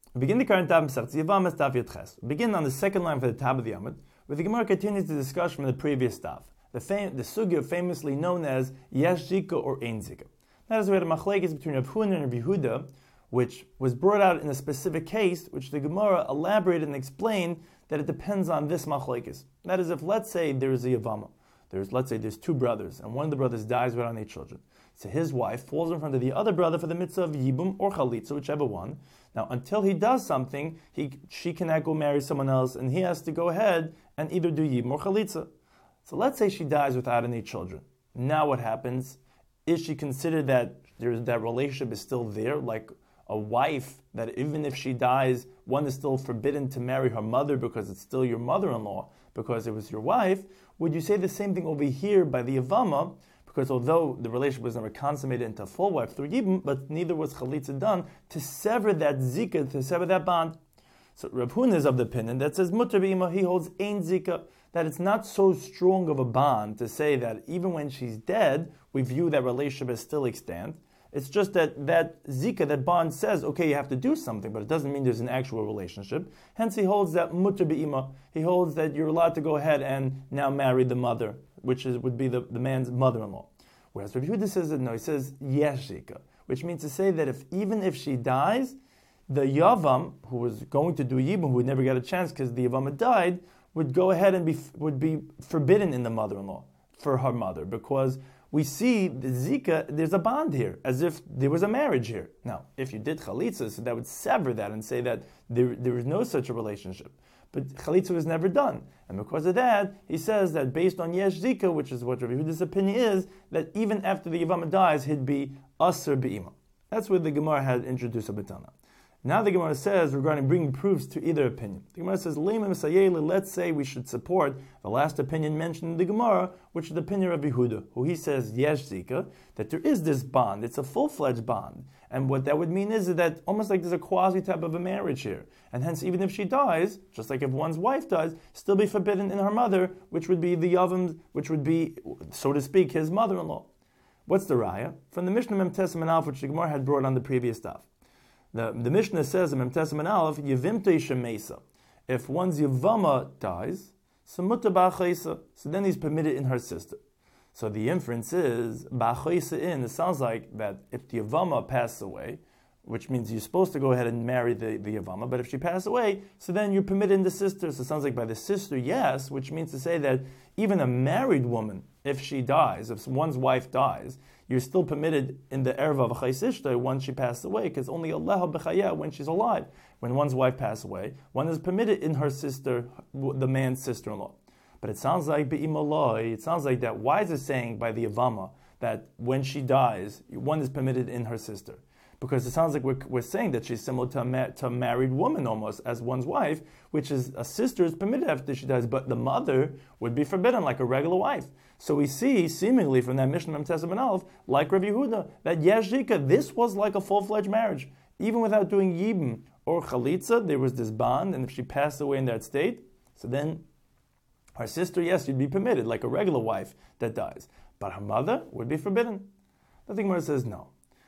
We begin the current Daf Masechtas Yevamos Daf Yud Ches. We begin on the second line for the top of the Amud, where the Gemara continues the discussion from the previous Daf. The sugya famously known as Yesh Zika or Ein Zika. That is where the machlekes between Rav Huna and Rav Yehuda, which was brought out in a specific case, which the Gemara elaborated and explained that it depends on this machlekes. That is, if let's say there is a Yavama, let's say there's two brothers, and one of the brothers dies without any children. So his wife falls in front of the other brother for the mitzvah of Yibum or Chalitza, whichever one. Now, until he does something, she cannot go marry someone else, and he has to go ahead and either do Yibum or Chalitza. So let's say she dies without any children. Now what happens? Is she considered that that relationship is still there, like a wife, that even if she dies, one is still forbidden to marry her mother because it's still your mother-in-law, because it was your wife? Would you say the same thing over here by the Yavama? Because although the relationship was never consummated into a full wife through Yibum, but neither was Chalitza done to sever that Zika, to sever that bond. So Rav Huna is of the opinion that says Mutar B'ima, he holds Ein Zika, that it's not so strong of a bond to say that even when she's dead, we view that relationship as still extant. It's just that Zika, that bond says, okay, you have to do something, but it doesn't mean there's an actual relationship. Hence he holds that Mutar B'ima, he holds that you're allowed to go ahead and now marry the mother, which would be the man's mother-in-law. Whereas Rav Yehuda says that no, he says Yesh Zika, which means to say that even if she dies, the Yavam, who was going to do Yibum, who would never get a chance because the Yavam had died, would go ahead and would be forbidden in the mother-in-law for her mother, because we see the Zika, there's a bond here, as if there was a marriage here. Now, if you did Chalitza, so that would sever that and say that there is no such a relationship. But Chalitza was never done. And because of that, he says that based on Yesh Zika, which is what Rav Yehuda's opinion is, that even after the Yavama dies, he'd be Aser B'ima. That's what the Gemara had introduced a B'tana. Now the Gemara says, regarding bringing proofs to either opinion. The Gemara says, let's say we should support the last opinion mentioned in the Gemara, which is the opinion of Yehuda, who he says, Yesh Zika, that there is this bond, it's a full-fledged bond. And what that would mean is that almost like there's a quasi type of a marriage here. And hence, even if she dies, just like if one's wife dies, still be forbidden in her mother, which would be the Yavam, which would be, so to speak, his mother-in-law. What's the raya? From the Mishnah Mem Tesem and Aleph, which the Gemara had brought on the previous stuff. The Mishnah says in Mem Tesem and Aleph, Yevimte Shemesa. If one's Yavama dies, so Muta Ba'chaisa, so then he's permitted in her sister. So the inference is, it sounds like that if the Yavama passes away, which means you're supposed to go ahead and marry the Yavama, but if she passes away, so then you're permitted in the sister. So it sounds like by the sister, yes, which means to say that even a married woman, if she dies, if one's wife dies, you're still permitted in the Erva of Chaysishta once she passes away, because only Allah b'chaya when she's alive. When one's wife passes away, one is permitted in her sister, the man's sister-in-law. But it sounds like be'imaloi, it sounds like that. Why is it saying by the Yavama that when she dies, one is permitted in her sister? Because it sounds like we're saying that she's similar to a married woman almost, as one's wife, which is a sister is permitted after she dies, but the mother would be forbidden like a regular wife. So we see, seemingly from that Mishnah Mem Tesem and Aleph, like Rav Yehuda, that Yesh Zika, this was like a full-fledged marriage. Even without doing Yibum or Chalitza, there was this bond, and if she passed away in that state, so then her sister, yes, you'd be permitted, like a regular wife that dies. But her mother would be forbidden. The Gemara says no.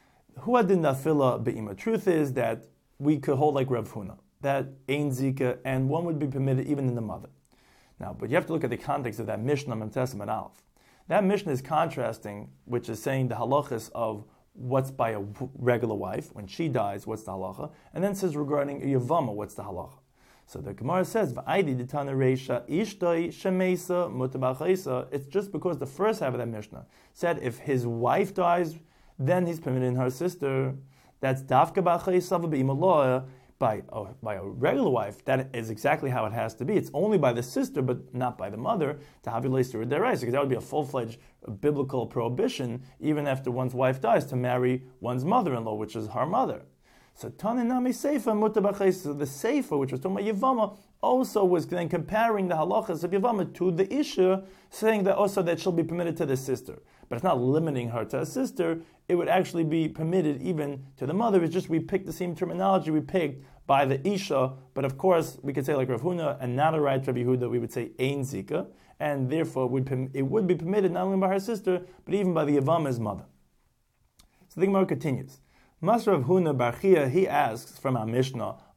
Who did nafila be'ima? Truth is that we could hold like Rav Huna, that Ein Zika, and one would be permitted even in the mother. Now, but you have to look at the context of that Mishnah Mem Tesem and Aleph. That Mishnah is contrasting, which is saying the halachas of what's by a regular wife, when she dies, what's the halacha, and then says regarding a Yavama, what's the halacha. So the Gemara says, "V'aydi d'tana reisha ishtoi shemesa mutabachayisa." It's just because the first half of that Mishnah said if his wife dies, then he's permitted in her sister. That's dafka b'achayisa v'b'imaloya. By a regular wife, that is exactly how it has to be. It's only by the sister, but not by the mother, to have your deraisa, because that would be a full-fledged biblical prohibition, even after one's wife dies, to marry one's mother-in-law, which is her mother. So Taninami Seifa Mutabachais, so the Seifa, which was talking about Yavama, also was then comparing the halachas of Yavama to the Isha, saying that also that she'll be permitted to the sister. But it's not limiting her to a sister, it would actually be permitted even to the mother. It's just we picked the same terminology we picked by the Isha, but of course we could say like Rav Huna and not a right Rabbi Yehuda, we would say Ein Zika, and therefore it would be permitted not only by her sister, but even by the Yavama's mother. So the Gemara continues. Mas Rav Huna Bar Chia, he asks from our Mishnah,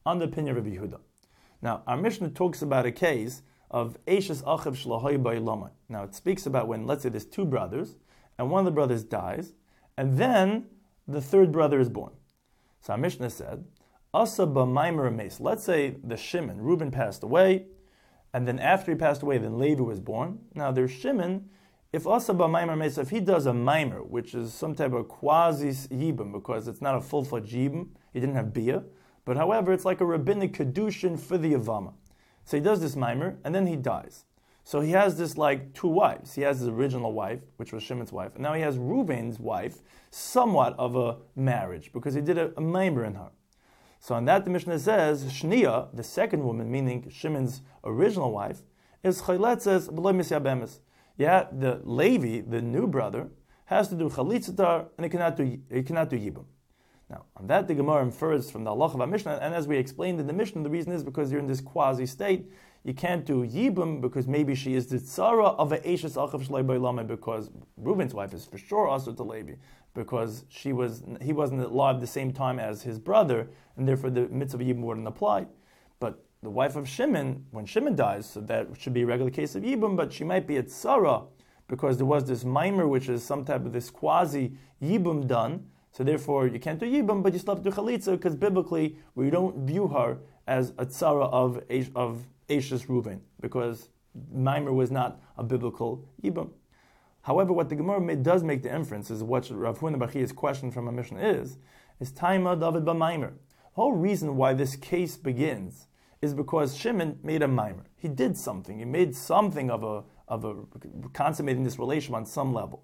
on the opinion of Rabbi Yehuda. Now, our Mishnah talks about a case of Eishes Achiv Shlohoy Ba'ilomai. Now, it speaks about when, let's say, there's two brothers, and one of the brothers dies, and then the third brother is born. So our Mishnah said, Asa b'maimer mace. Let's say the Shimon, Reuben passed away, and then after he passed away, then Levi was born. Now there's Shimon. If Asa b'maimer mace, if he does a maimer, which is some type of quasi yibum, because it's not a full-fledged yibum, he didn't have bia, but however, it's like a rabbinic kedushin for the Yavama. So he does this maimer, and then he dies. So he has this like two wives. He has his original wife, which was Shimon's wife, and now he has Reuben's wife, somewhat of a marriage, because he did a maimer in her. So on that, the Mishnah says, Shnia, the second woman, meaning Shimon's original wife, is chayletzes b'lo misyabemes. Yeah, the Levi, the new brother, has to do chalitzatar, and he cannot do yibum. Now, on that, the Gemara infers from the halacha of our Mishnah, and as we explained in the Mishnah, the reason is because you're in this quasi state. You can't do yibum because maybe she is the tzara of a eishes achav shlei b'ilame, because Reuben's wife is for sure also to Levi, because he wasn't alive at the same time as his brother, and therefore the mitzvah of yibum wouldn't apply. But the wife of Shimon, when Shimon dies, so that should be a regular case of yibum, but she might be a tzara because there was this maimer, which is some type of this quasi yibum done. So therefore, you can't do yibum, but you still have to do chalitza, because biblically we don't view her as a tzara of Eishes Reuven, because maimer was not a biblical yibum. However, what the Gemara does make the inference is what Rav Huna bar Chiya's question from a Mishnah is Taima David b'maimer. The whole reason why this case begins is because Shimon made a maimer. He did something. He made something of a consummating this relation on some level.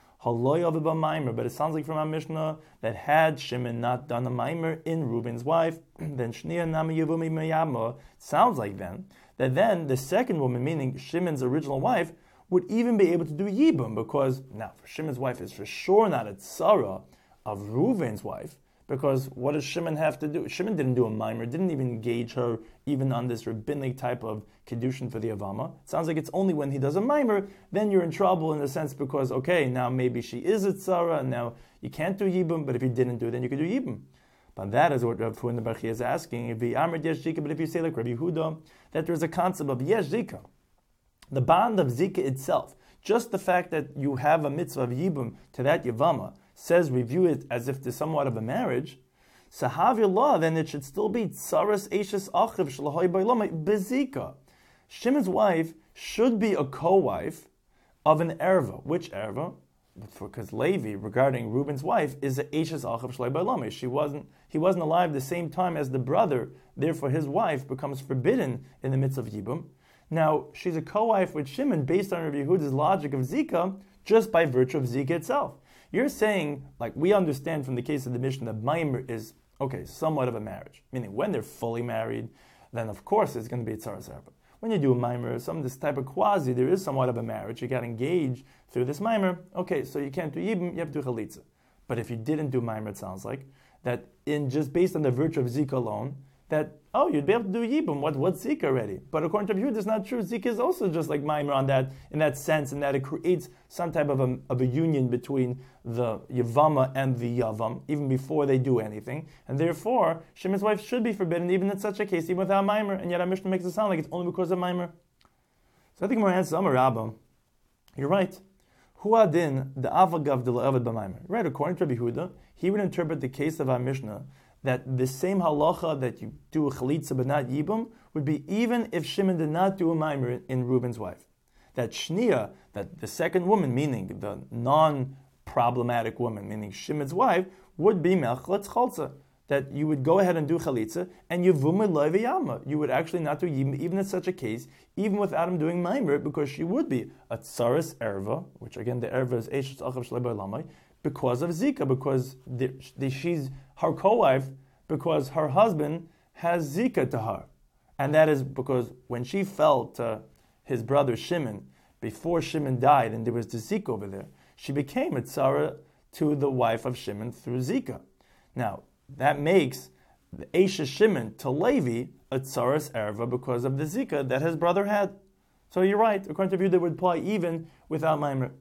But it sounds like from our Mishnah that had Shimon not done a maimer in Reuben's wife, then Shnia Nami Yevumi Meyama, sounds like then the second woman, meaning Shimon's original wife, would even be able to do yibum, because now for Shimon's wife is for sure not a tzara of Reuben's wife, because what does Shimon have to do? Shimon didn't do a maimer, didn't even engage her even on this rabbinic type of kedushin for the Avama. It sounds like it's only when he does a maimer, then you're in trouble in a sense, because okay, now maybe she is a tzara, and now you can't do yibum, but if you didn't do it, then you could do yibum. But that is what Rav Huna bar Chiya is asking. If the Amrit Yesh Zika, but if you say like Rabbi Yehuda, that there's a concept of Yesh Zika, the bond of Zika itself, just the fact that you have a mitzvah of yibum to that Yavama, says review it as if there's somewhat of a marriage, Sahaviyallah, then it should still be Tsaras Eishes Achiv Shalahoy Ba'ilomai Bezika. Shimon's wife should be a co-wife of an erva. Which erva? Because Levi, regarding Reuben's wife, is a Eishes Achiv Shalahoy Ba'ilomai. He wasn't alive the same time as the brother, therefore his wife becomes forbidden in the midst of Yibum. Now, she's a co-wife with Shimon based on Rabbi Yehuda's logic of Zika, just by virtue of Zika itself. You're saying, like we understand from the case of the Mishnah, that maimer is, okay, somewhat of a marriage. Meaning, when they're fully married, then of course it's going to be a tzaras erva. When you do a maimer, this type of quasi, there is somewhat of a marriage. You got engaged through this maimer. Okay, so you can't do yibum, you have to do chalitza. But if you didn't do maimer, it sounds like, that in just based on the virtue of Zika alone, that, oh, you'd be able to do yibum. What's Zika already? But according to Yehuda, it's not true. Zika is also just like maimer on that, in that sense, in that it creates some type of a union between the Yavama and the Yavam, even before they do anything. And therefore, Shimon's wife should be forbidden, even in such a case, even without maimer. And yet our Mishnah makes it sound like it's only because of maimer. So I think more answers, Amar Rabba, you're right. Huadin, the avagav de la'avad b'maimer. Right, according to Rabbi Yehuda, he would interpret the case of our Mishnah that the same halacha that you do a chalitza but not yibum would be even if Shimon did not do a maimer in Reuben's wife. That shnia, that the second woman, meaning the non-problematic woman, meaning Shimon's wife, would be melchletz chalza. That you would go ahead and do chalitza, and yivum loy v'yama. You would actually not do yibum, even in such a case, even without him doing maimer, because she would be a tsaris erva, which again the erva is eshes achav shlei ba'lamai, because of Zika, because she's her co-wife, because her husband has Zika to her. And that is because when she fell to his brother Shimon, before Shimon died, and there was the Zika over there, she became a tzara to the wife of Shimon through Zika. Now, that makes the Eisha Shimon to Levi a tsaras erva because of the Zika that his brother had. So you're right, according to you, that would apply even without maimer.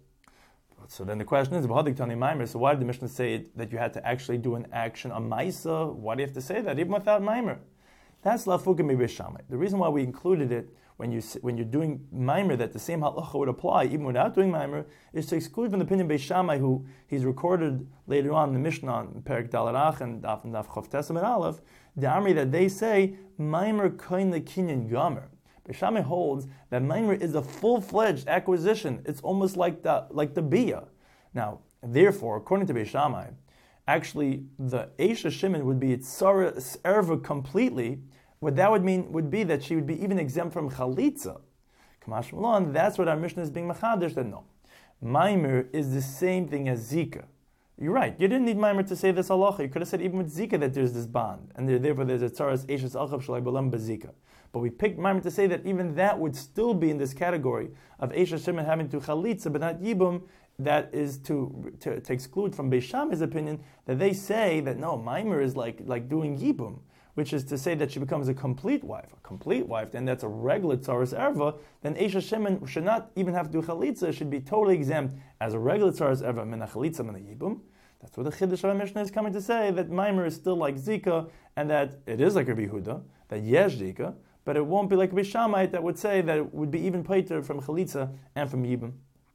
So then the question is, so why did the Mishnah say that you had to actually do an action, a maisa? Why do you have to say that, even without maimer? That's lafukim Beishamai. The reason why we included it when you're doing Maimer, that the same halacha would apply even without doing Maimer, is to exclude from the opinion Beishamai, who he's recorded later on in the Mishnah, in Perik Dalarach and Daf Chof Tesam and Aleph, the Amri that they say Maimer koin lekinyan gomer. Beishamai holds that Maimer is a full-fledged acquisition. It's almost like the biyah. Now, therefore, according to Beishamai, actually the Eisha Shimon would be Tzaras Erva completely. What that would mean would be that she would be even exempt from Chalitza. Kamash Malon, that's what our Mishnah is being machadish, that no. Maimer is the same thing as Zika. You're right, you didn't need Maimer to say this halacha. You could have said even with Zika that there's this bond, and therefore there's a Tzaras Eishes Achav Shalai Balam Bazika. But we picked Maimer to say that even that would still be in this category of Eisha Shimon having to Chalitza, but not Yibum. That is to exclude from Beishamai's opinion that they say that no, Maimer is like doing Yibum, which is to say that she becomes a complete wife, then that's a regular Tzaras Erva, then Eisha Shimon should not even have to do Chalitza, should be totally exempt as a regular Tzaras Erva, min Chalitza, min Yibum. That's what the Chiddush of Mishnah is coming to say, that Maimer is still like Zika, and that it is like Rabbi Yehuda, that Yesh Zika, but it won't be like Beishamai that would say that it would be even pater from Chalitza and from Yibum.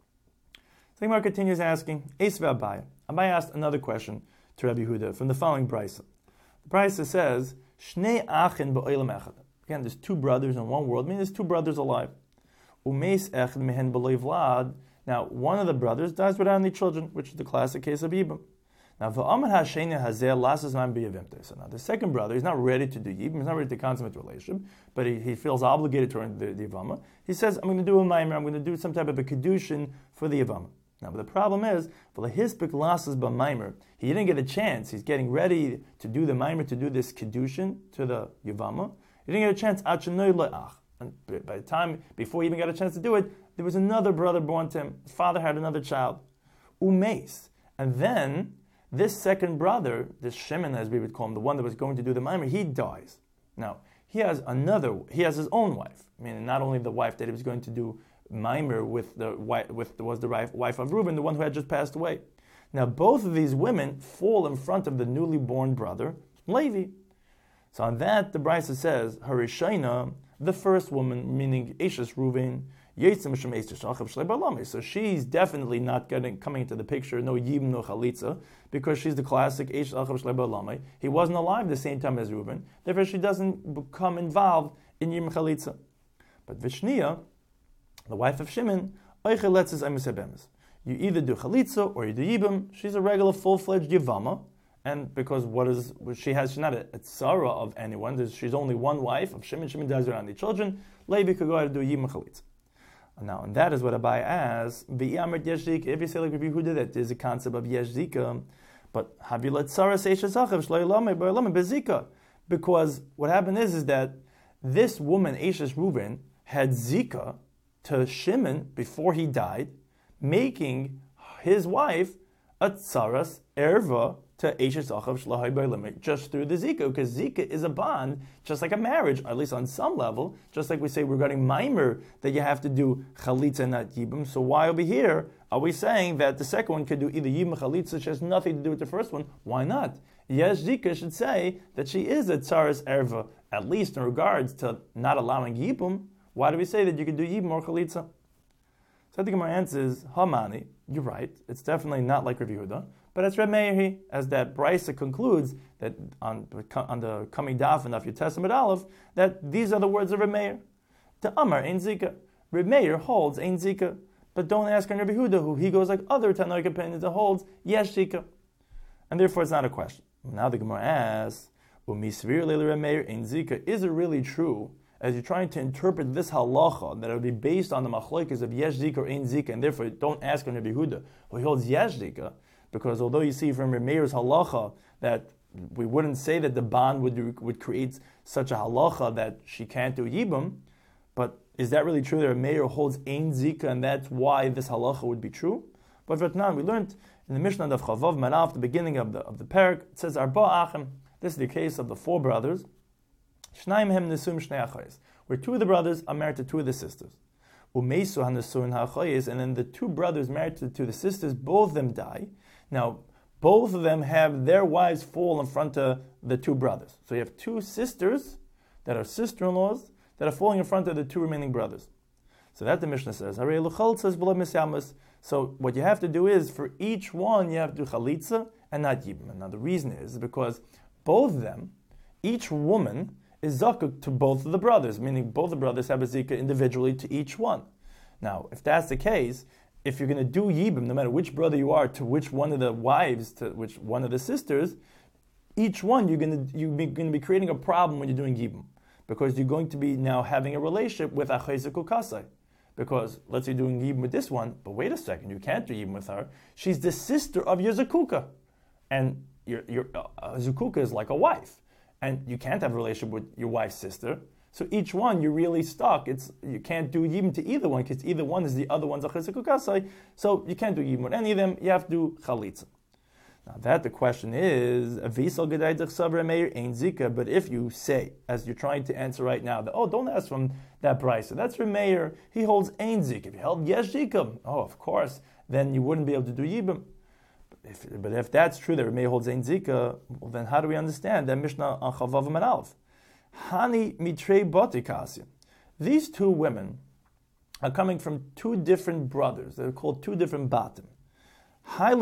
So the Gemara continues asking, Eisva Abaye. Abaye asked another question to Rabbi Yehuda from the following brisa. The brisa says, Shnei achin ba'olam echad. Again, there's two brothers in one world, meaning there's two brothers alive. Umeis echad mehen b'loi vlad. Now, one of the brothers dies without any children, which is the classic case of Yibum. Now, v'amar ha'sheni hazeh lasas man b'yavimte. So now, the second brother, he's not ready to do Yibum, he's not ready to consummate the relationship, but he feels obligated to the Yavama. He says, I'm going to do a maimer, I'm going to do some type of a kedushin for the Yavama. Now, but the problem is, v'lehispik lasas b'maimer. He didn't get a chance. He's getting ready to do the maimer, to do this kedushin to the Yavama. He didn't get a chance. And by the time, before he even got a chance to do it, there was another brother born to him. His father had another child. Umeis. And then, this second brother, this Shimon, as we would call him, the one that was going to do the maimer, he dies. Now, he has his own wife. I mean, not only the wife that he was going to do Maimer was the wife of Reuben, the one who had just passed away. Now, both of these women fall in front of the newly born brother, Levi. So on that, the Brisa says, Harishayna, the first woman, meaning Eishes Reuven, so she's definitely not coming into the picture, no Yibum, no Chalitza, because she's the classic Eishes Achav Shlei Ba'alamai. He wasn't alive the same time as Reuben, therefore she doesn't become involved in Yibum Chalitza. But Vishniya, the wife of Shimon, you either do Chalitza or you do Yibum. She's a regular full-fledged Yavama, and because she's not a tzara of anyone, she's only one wife of Shimon. Shimon dies without any children. Levi could go ahead and do Yibum Chalitza. Now, and that is what Abaye asks. If you say like Rabbi Yehuda that there's a concept of Yesh Zika, but have you let Sarah say Bezika? Because what happened is that this woman, Eishes Reuven, had Zika to Shimon before he died, making his wife a Tzaras Erva to Eishes Achav Shlahai Ba'alamai, just through the Zika, because Zika is a bond, just like a marriage, at least on some level, just like we say regarding Maimer, that you have to do Chalitza, not Yibum. So why over here are we saying that the second one could do either Yibum or Chalitza, which has nothing to do with the first one? Why not? Yes, Zika should say that she is a Tzaras Erva, at least in regards to not allowing Yibum. Why do we say that you can do Yibum or Chalitza? So I think my answer is, Hamani, you're right, it's definitely not like Rav Yehuda, but it's Reb Meir, as that Brisa concludes that on the coming daf and Daf Yud Testament Aleph, that these are the words of Reb Meir. To Amar Ein Zika. Reb Meir holds Ein Zika, but don't ask on Rabbi Yehuda, who he goes like other Tanoic opinions that holds Yesh Zika. And therefore it's not a question. Now the Gemara asks, Umisvir Leil Reb Meir Ein Zika, is it really true, as you're trying to interpret this halacha, that it would be based on the machlokes of Yesh Zika or Ein Zika, and therefore don't ask on Rabbi Yehuda, who holds Yesh Zika, because although you see from Reb Meir's halacha that we wouldn't say that the bond would create such a halacha that she can't do Yibum, but is that really true that Reb Meir holds Ein Zika, and that's why this halacha would be true? But Vatnan, we learned in the Mishnah of Chavav Manav, the beginning of the parak, it says Arba Achim. This is the case of the four brothers. Shnaim hem nesum shnei achayis, where two of the brothers are married to two of the sisters. Umeisu hanesuin ha'achayis, and then the two brothers married to the sisters, both of them die. Now, both of them have their wives fall in front of the two brothers. So you have two sisters that are sister-in-laws that are falling in front of the two remaining brothers. So that the Mishnah says, so what you have to do is, for each one, you have to do chalitza and not yibum. Now the reason is because both of them, each woman, is zakuk to both of the brothers, meaning both the brothers have a zika individually to each one. Now, if that's the case, if you're going to do yibum, no matter which brother you are, to which one of the wives, to which one of the sisters, each one you're going to be creating a problem when you're doing yibum, because you're going to be now having a relationship with achayzik ukasai. Because let's say you're doing yibum with this one, but wait a second, you can't do yibum with her. She's the sister of your zakuka, and your zakuka is like a wife, and you can't have a relationship with your wife's sister. So each one, you're really stuck. You can't do yibum to either one, because either one is the other one's achayzik ukasai. So you can't do yibum with any of them. You have to do chalitza. Now that the question is, but if you say, as you're trying to answer right now, that, don't ask from that price. So that's for Meir. He holds ein zika. If you held yesh zika, of course, then you wouldn't be able to do yibum. But if that's true, that Meir holds ein zika, well, then how do we understand that Mishnah on Chavav and Alf? Hani mitrei botikasya. These two women are coming from two different brothers. They're called two different batim. If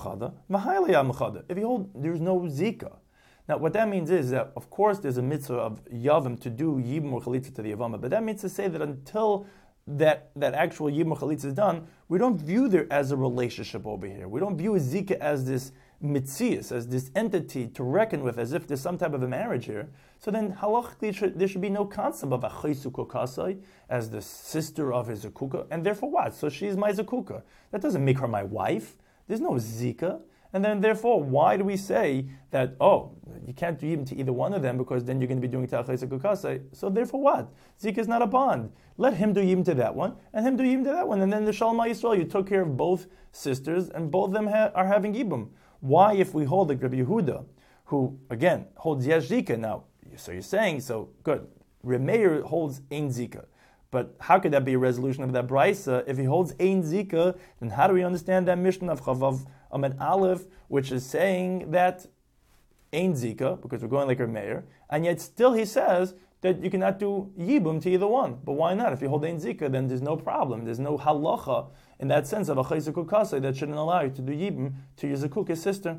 you hold, there's no zika. Now, what that means is that, of course, there's a mitzvah of yavim to do yibum or chalitza to the yavama, but that means to say that until that actual yibum or chalitza is done, we don't view there as a relationship over here. We don't view a zika as this mitzias, as this entity to reckon with, as if there's some type of a marriage here. So then, halachically, there should be no concept of achaysuko kasai as the sister of his zakuka, and therefore what? So she's my zakuka. That doesn't make her my wife. There's no zika. And then therefore, why do we say that, you can't do even to either one of them, because then you're going to be doing ta'achayzik ukasai. So therefore what? Zika is not a bond. Let him do even to that one, and him do even to that one. And then the Shalom Yisrael, you took care of both sisters, and both of them are having yibum. Why, if we hold like Rabbi Yehuda, who, again, holds yesh zika, now, so you're saying, so good, Remeir holds ein zika. But how could that be a resolution of that brisa? If he holds ein zika, then how do we understand that Mishnah of Chavav Amid Aleph, which is saying that ein zika, because we're going like a mayor, and yet still he says that you cannot do yibum to either one. But why not? If you hold ein zika, then there's no problem. There's no halacha in that sense of a chayzik ukasai that shouldn't allow you to do yibum to your zakuka's sister.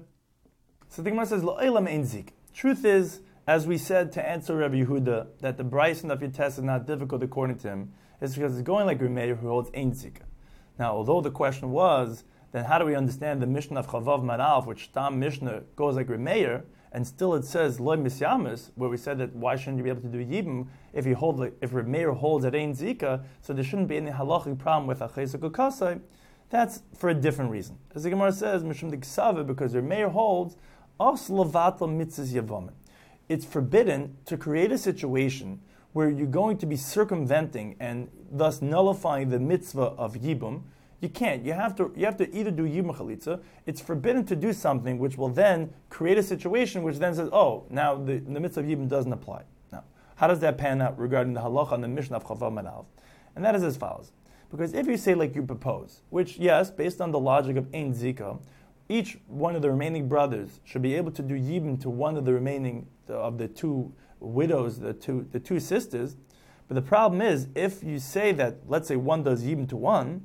So the Gemara says, Lo'elam ein zik. Truth is, as we said to answer Rabbi Yehuda, that the Bryson of your test is not difficult according to him, is because it's going like Remeir who holds ein zika. Now, although the question was, then how do we understand the Mishnah of Chavav Manalf, which Tam Mishnah goes like Remeir, and still it says Loy Misyamis, where we said that why shouldn't you be able to do Yibum if Remeir holds at ein zika, so there shouldn't be any halachic problem with Achayzik Ukasai. That's for a different reason. As the Gemara says, Mishum Diksava, because Remeir holds Os Levatal Mitzvahs Yavamin. It's forbidden to create a situation where you're going to be circumventing and thus nullifying the mitzvah of yibum. You can't. You have to either do yibum chalitza. It's forbidden to do something which will then create a situation which then says, now the mitzvah of yibum doesn't apply. Now, how does that pan out regarding the halacha and the Mishnah of Chavav Manav? And that is as follows. Because if you say like you propose, which yes, based on the logic of ein zika, each one of the remaining brothers should be able to do yibum to one of the remaining of the two widows, the two sisters. But the problem is, if you say that, let's say one does yibum to one,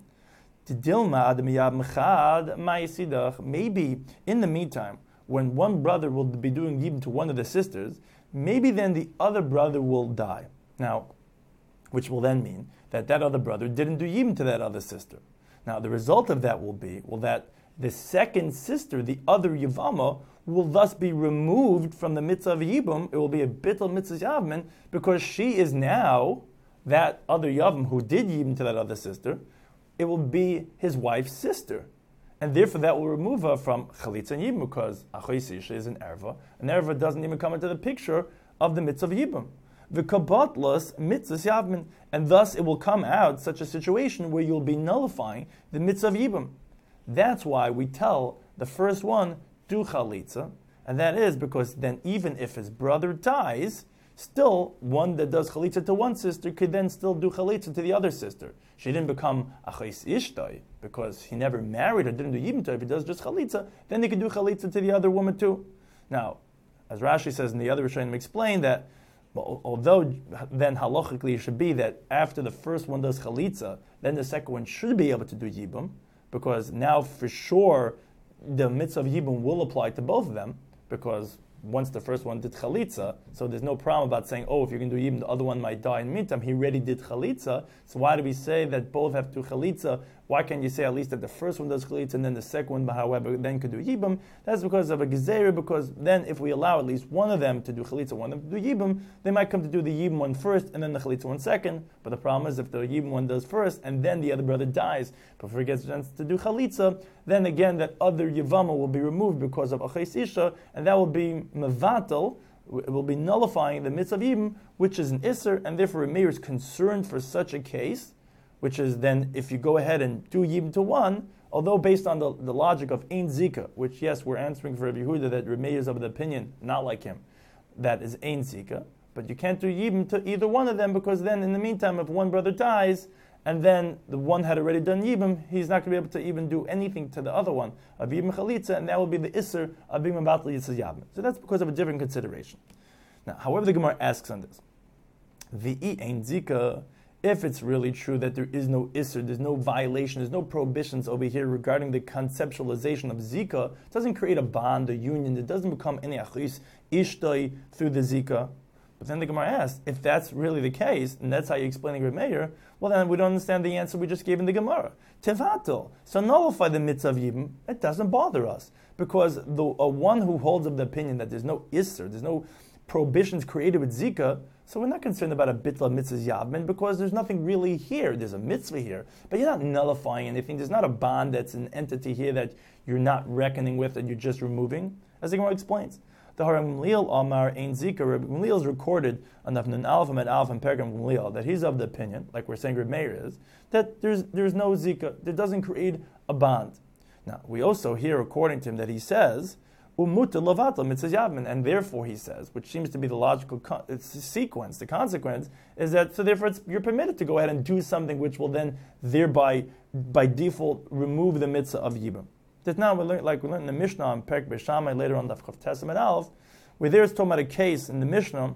maybe in the meantime, when one brother will be doing yibum to one of the sisters, maybe then the other brother will die. Now, which will then mean that other brother didn't do yibum to that other sister. Now, the result of that will be, that the second sister, the other Yavama, will thus be removed from the mitzvah of Yibum. It will be a bittul mitzvah Yavman, because she is now that other Yavam who did Yibum to that other sister. It will be his wife's sister. And therefore that will remove her from Chalitza and Yibum, because Achoisisha is an Erva, and Erva doesn't even come into the picture of the mitzvah of Yibum. V'kabatlas mitzvah Yavman, and thus it will come out such a situation where you'll be nullifying the mitzvah of Yibum. That's why we tell the first one, do chalitza, and that is because then even if his brother dies, still one that does chalitza to one sister could then still do chalitza to the other sister. She didn't become achais ishtai because he never married her, didn't do yibum to her. If he does just chalitza, then they could do chalitza to the other woman too. Now, as Rashi says in the other Rishonim explain that although then halachically it should be that after the first one does chalitza, then the second one should be able to do yibum, because now for sure the mitzvah of yibum will apply to both of them, because once the first one did chalitza, so there's no problem about saying, oh, if you can do yibum, the other one might die in the meantime. He already did chalitza, so why do we say that both have to do chalitza? Why can't you say at least that the first one does chalitza and then the second one, however, then could do yibum? That's because of a gezerah, because then if we allow at least one of them to do chalitza, one of them to do yibum, they might come to do the yibum one first and then the chalitza one second. But the problem is if the yibum one does first and then the other brother dies before he gets a chance to do chalitza, then again that other yivama will be removed because of achais isha, and that will be mevatel. It will be nullifying the mitzvah of yibum, which is an isser, and therefore Meir is concerned for such a case, which is then if you go ahead and do yibum to one, although based on the logic of ein zika, which yes, we're answering for Rabbi Yehuda that Meir is of the opinion, not like him, that is ein zika, but you can't do yibum to either one of them, because then in the meantime, if one brother dies, and then the one had already done yibum, he's not going to be able to even do anything to the other one of yibum chalitza, and that will be the isser of being about yitzah yabim. So that's because of a different consideration. Now, however, the Gemara asks on this, the ein zika, if it's really true that there is no isser, there's no violation, there's no prohibitions over here regarding the conceptualization of zika, it doesn't create a bond, a union, it doesn't become any achis ishtoi through the zika. But then the Gemara asks, if that's really the case, and that's how you're explaining Reb Meir, well then we don't understand the answer we just gave in the Gemara. Tevatel. So nullify the mitzvah of yibum, it doesn't bother us. Because the one who holds of the opinion that there's no isser, there's no prohibitions created with zika, so we're not concerned about a bitla mitzvah yavmin, because there's nothing really here. There's a mitzvah here, but you're not nullifying anything. There's not a bond that's an entity here that you're not reckoning with, that you're just removing, as the Gemara explains. The Haram Gamliel Amar Ein Zika. Rabbi Gamliel is recorded on Nafnun Aleph and Aleph and Pergam Gamliel that he's of the opinion, like we're saying Reb Meir is, that there's no Zika. It doesn't create a bond. Now we also hear, according to him, that he says Umuta Lavatal Mitzvah Yavmin, and therefore he says, which seems to be the logical sequence, the consequence is that so therefore you're permitted to go ahead and do something which will then thereby by default remove the mitzvah of Yibum. That now we learned in the Mishnah on Perek Beishamai, later on Daf Chav Tesam and Aleph, where there's talking about a case in the Mishnah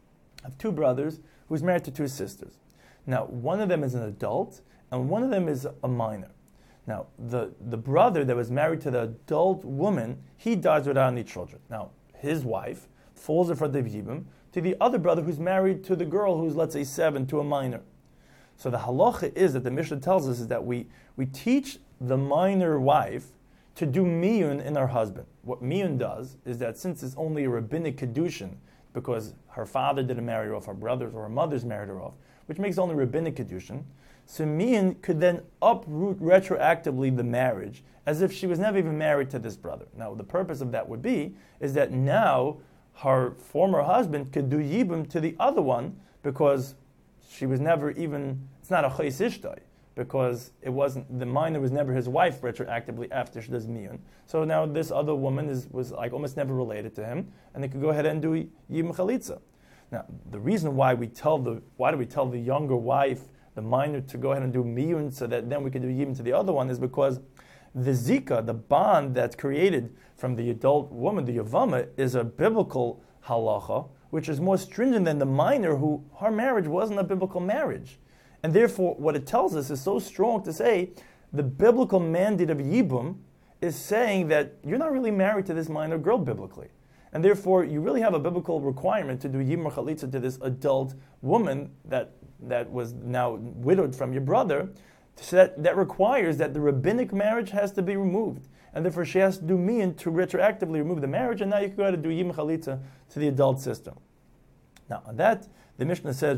of two brothers who's married to two sisters. Now, one of them is an adult, and one of them is a minor. Now, the brother that was married to the adult woman, he dies without any children. Now, his wife falls in front of Yibum to the other brother who's married to the girl who's, let's say, 7, to a minor. So the halacha is that the Mishnah tells us is that we teach the minor wife to do miyun in her husband. What miyun does is that since it's only a rabbinic kedushin, because her father didn't marry her off, her brothers or her mothers married her off, which makes only rabbinic kedushin, so miyun could then uproot retroactively the marriage as if she was never even married to this brother. Now the purpose of that would be is that now her former husband could do yibum to the other one because she was never even, it's not a chayis ishtay, because it wasn't, the minor was never his wife retroactively after she does miyun. So now this other woman was like almost never related to him, and they could go ahead and do yibum chalitza. Now the reason why do we tell the younger wife, the minor, to go ahead and do miyun so that then we can do yibum to the other one is because the zika, the bond that's created from the adult woman, the yavama, is a biblical halacha, which is more stringent than the minor who her marriage wasn't a biblical marriage. And therefore, what it tells us is so strong to say the biblical mandate of Yibum is saying that you're not really married to this minor girl biblically. And therefore, you really have a biblical requirement to do Yibum or Chalitza to this adult woman that was now widowed from your brother. So that requires that the rabbinic marriage has to be removed. And therefore, she has to do miyun to retroactively remove the marriage, and now you can go ahead and do Yibum Chalitza to the adult sister. Now, on that, the Mishnah says,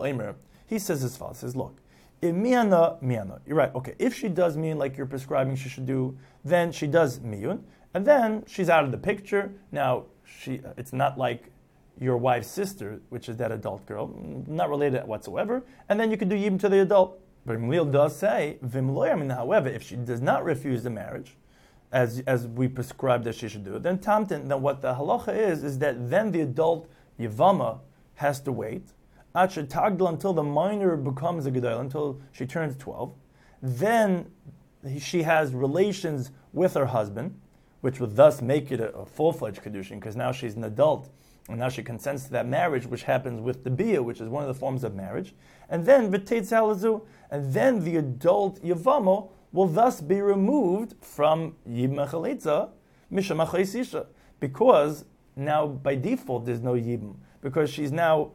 he says as follows, says, look, miyana, you're right, okay, if she does miyun like you're prescribing she should do, then she does miyun, and then she's out of the picture. Now, it's not like your wife's sister, which is that adult girl, not related whatsoever, and then you can do yibum to the adult. But Gamliel does say, however, if she does not refuse the marriage, as we prescribed that she should do, then tamtin, then what the halacha is that then the adult yavama has to wait until the minor becomes a gedayla, until she turns 12. Then she has relations with her husband, which would thus make it a full-fledged kedushin, because now she's an adult and now she consents to that marriage, which happens with the bia, which is one of the forms of marriage, and then v'teitzalazu, and then the adult yavamo will thus be removed from yibam chalitza misham achaisisha, because now by default there's no yibam, because she's now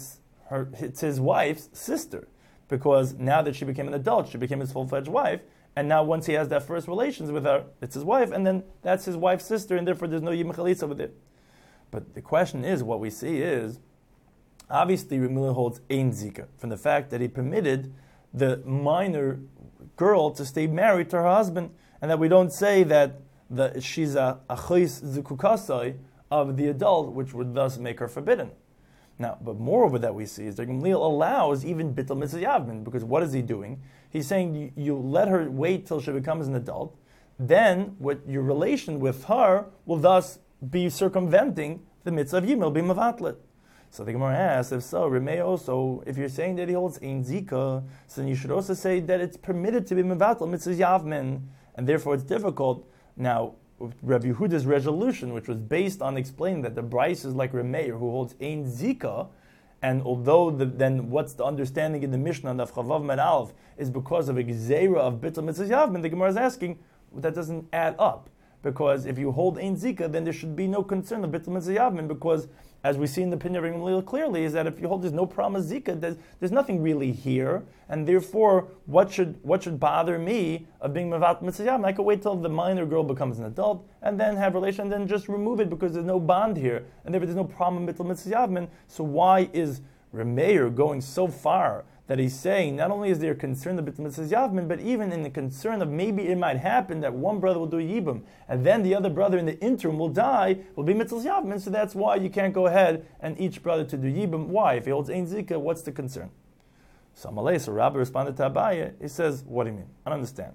it's his wife's sister, because now that she became an adult, she became his full-fledged wife, and now once he has that first relations with her, it's his wife, and then that's his wife's sister, and therefore there's no yibam chalitza with it. But the question is, what we see is, obviously Reb Meir holds ein zika, from the fact that he permitted the minor girl to stay married to her husband, and that we don't say that she's a achos zukukasai of the adult, which would thus make her forbidden. Now, but moreover that we see is that Gamliel allows even bittul mitzvah yavmin, because what is he doing? He's saying you let her wait till she becomes an adult, then what your relation with her will thus be circumventing the mitzvah of yimel, be mavatlet. So the Gemara asks, if so, Remei also, if you're saying that he holds ein zika, so then you should also say that it's permitted to be mevatel mitzvah yavmin, and therefore it's difficult. Now, Rabbi Yehuda's resolution, which was based on explaining that the Bryce is like Remei, who holds ein zika, and although then what's the understanding in the Mishnah of Chavav Med Aleph is because of a gzeira of bitul mitzvah yavmin, the Gemara is asking, that doesn't add up. Because if you hold ein zika, then there should be no concern of bitul mitzvah yavmin, because as we see in the opinion of Gamliel clearly, is that if you hold there's no problem of zika, there's nothing really here, and therefore, what should bother me of being mevat mitzvah yavmin? I could wait till the minor girl becomes an adult, and then have relation, and then just remove it, because there's no bond here, and therefore there's no problem with bitul mitzvah yavmin. So why is Remeir going so far that he's saying not only is there concern of bitul mitzvah yavmin, but even in the concern of maybe it might happen that one brother will do yibum, and then the other brother in the interim will die, will be mitzvah yavmin, so that's why you can't go ahead and each brother to do yibum. Why? If he holds ein zika, what's the concern? So Rabbi responded to Abaye, he says, what do you mean? I don't understand.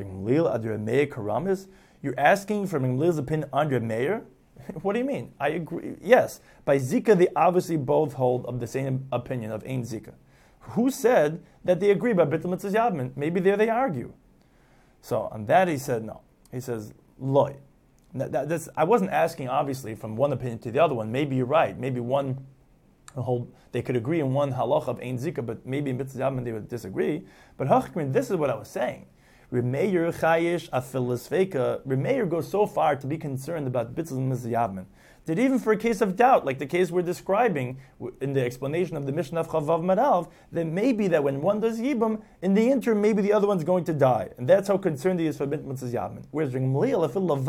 You're asking for Gamliel's opinion on Remeir? What do you mean? I agree. Yes, by zika they obviously both hold of the same opinion of ein zika. Who said that they agree about bitul mitzvah yavmin? Maybe there they argue. So on that he said no. He says loy. I wasn't asking obviously from one opinion to the other one. Maybe you're right. Maybe one they could agree in one halacha of ein zika, but maybe in mitzvah yavmin they would disagree. But this is what I was saying. Remeir chayish afilas feka. Remeir goes so far to be concerned about bitul mitzvah yavmin that even for a case of doubt, like the case we're describing in the explanation of the Mishnah of Chavav Med Aleph, then maybe that when one does yibum, in the interim, maybe the other one's going to die. And that's how concerned he is for mitzvah yavmin. Whereas Gamliel,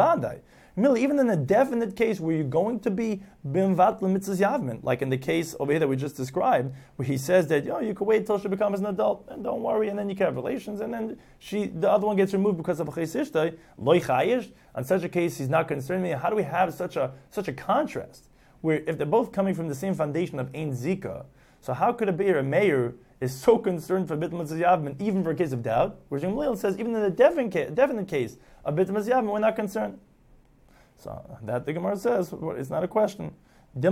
even in a definite case where you're going to be bimvat mitzvah yavmin, like in the case over here that we just described, where he says that you could wait till she becomes an adult, and don't worry, and then you can have relations, and then the other one gets removed because of a chesishtai, loy chayish. On such a case, he's not concerned. How do we have such a contrast, where if they're both coming from the same foundation of ein zika, so how could it be a mayor is so concerned for bitul mitzvah yavmin, even for a case of doubt? Whereas Gamliel says, even in the definite case of bitul mitzvah yavmin, we're not concerned. So that the Gemara says, it's not a question. Maybe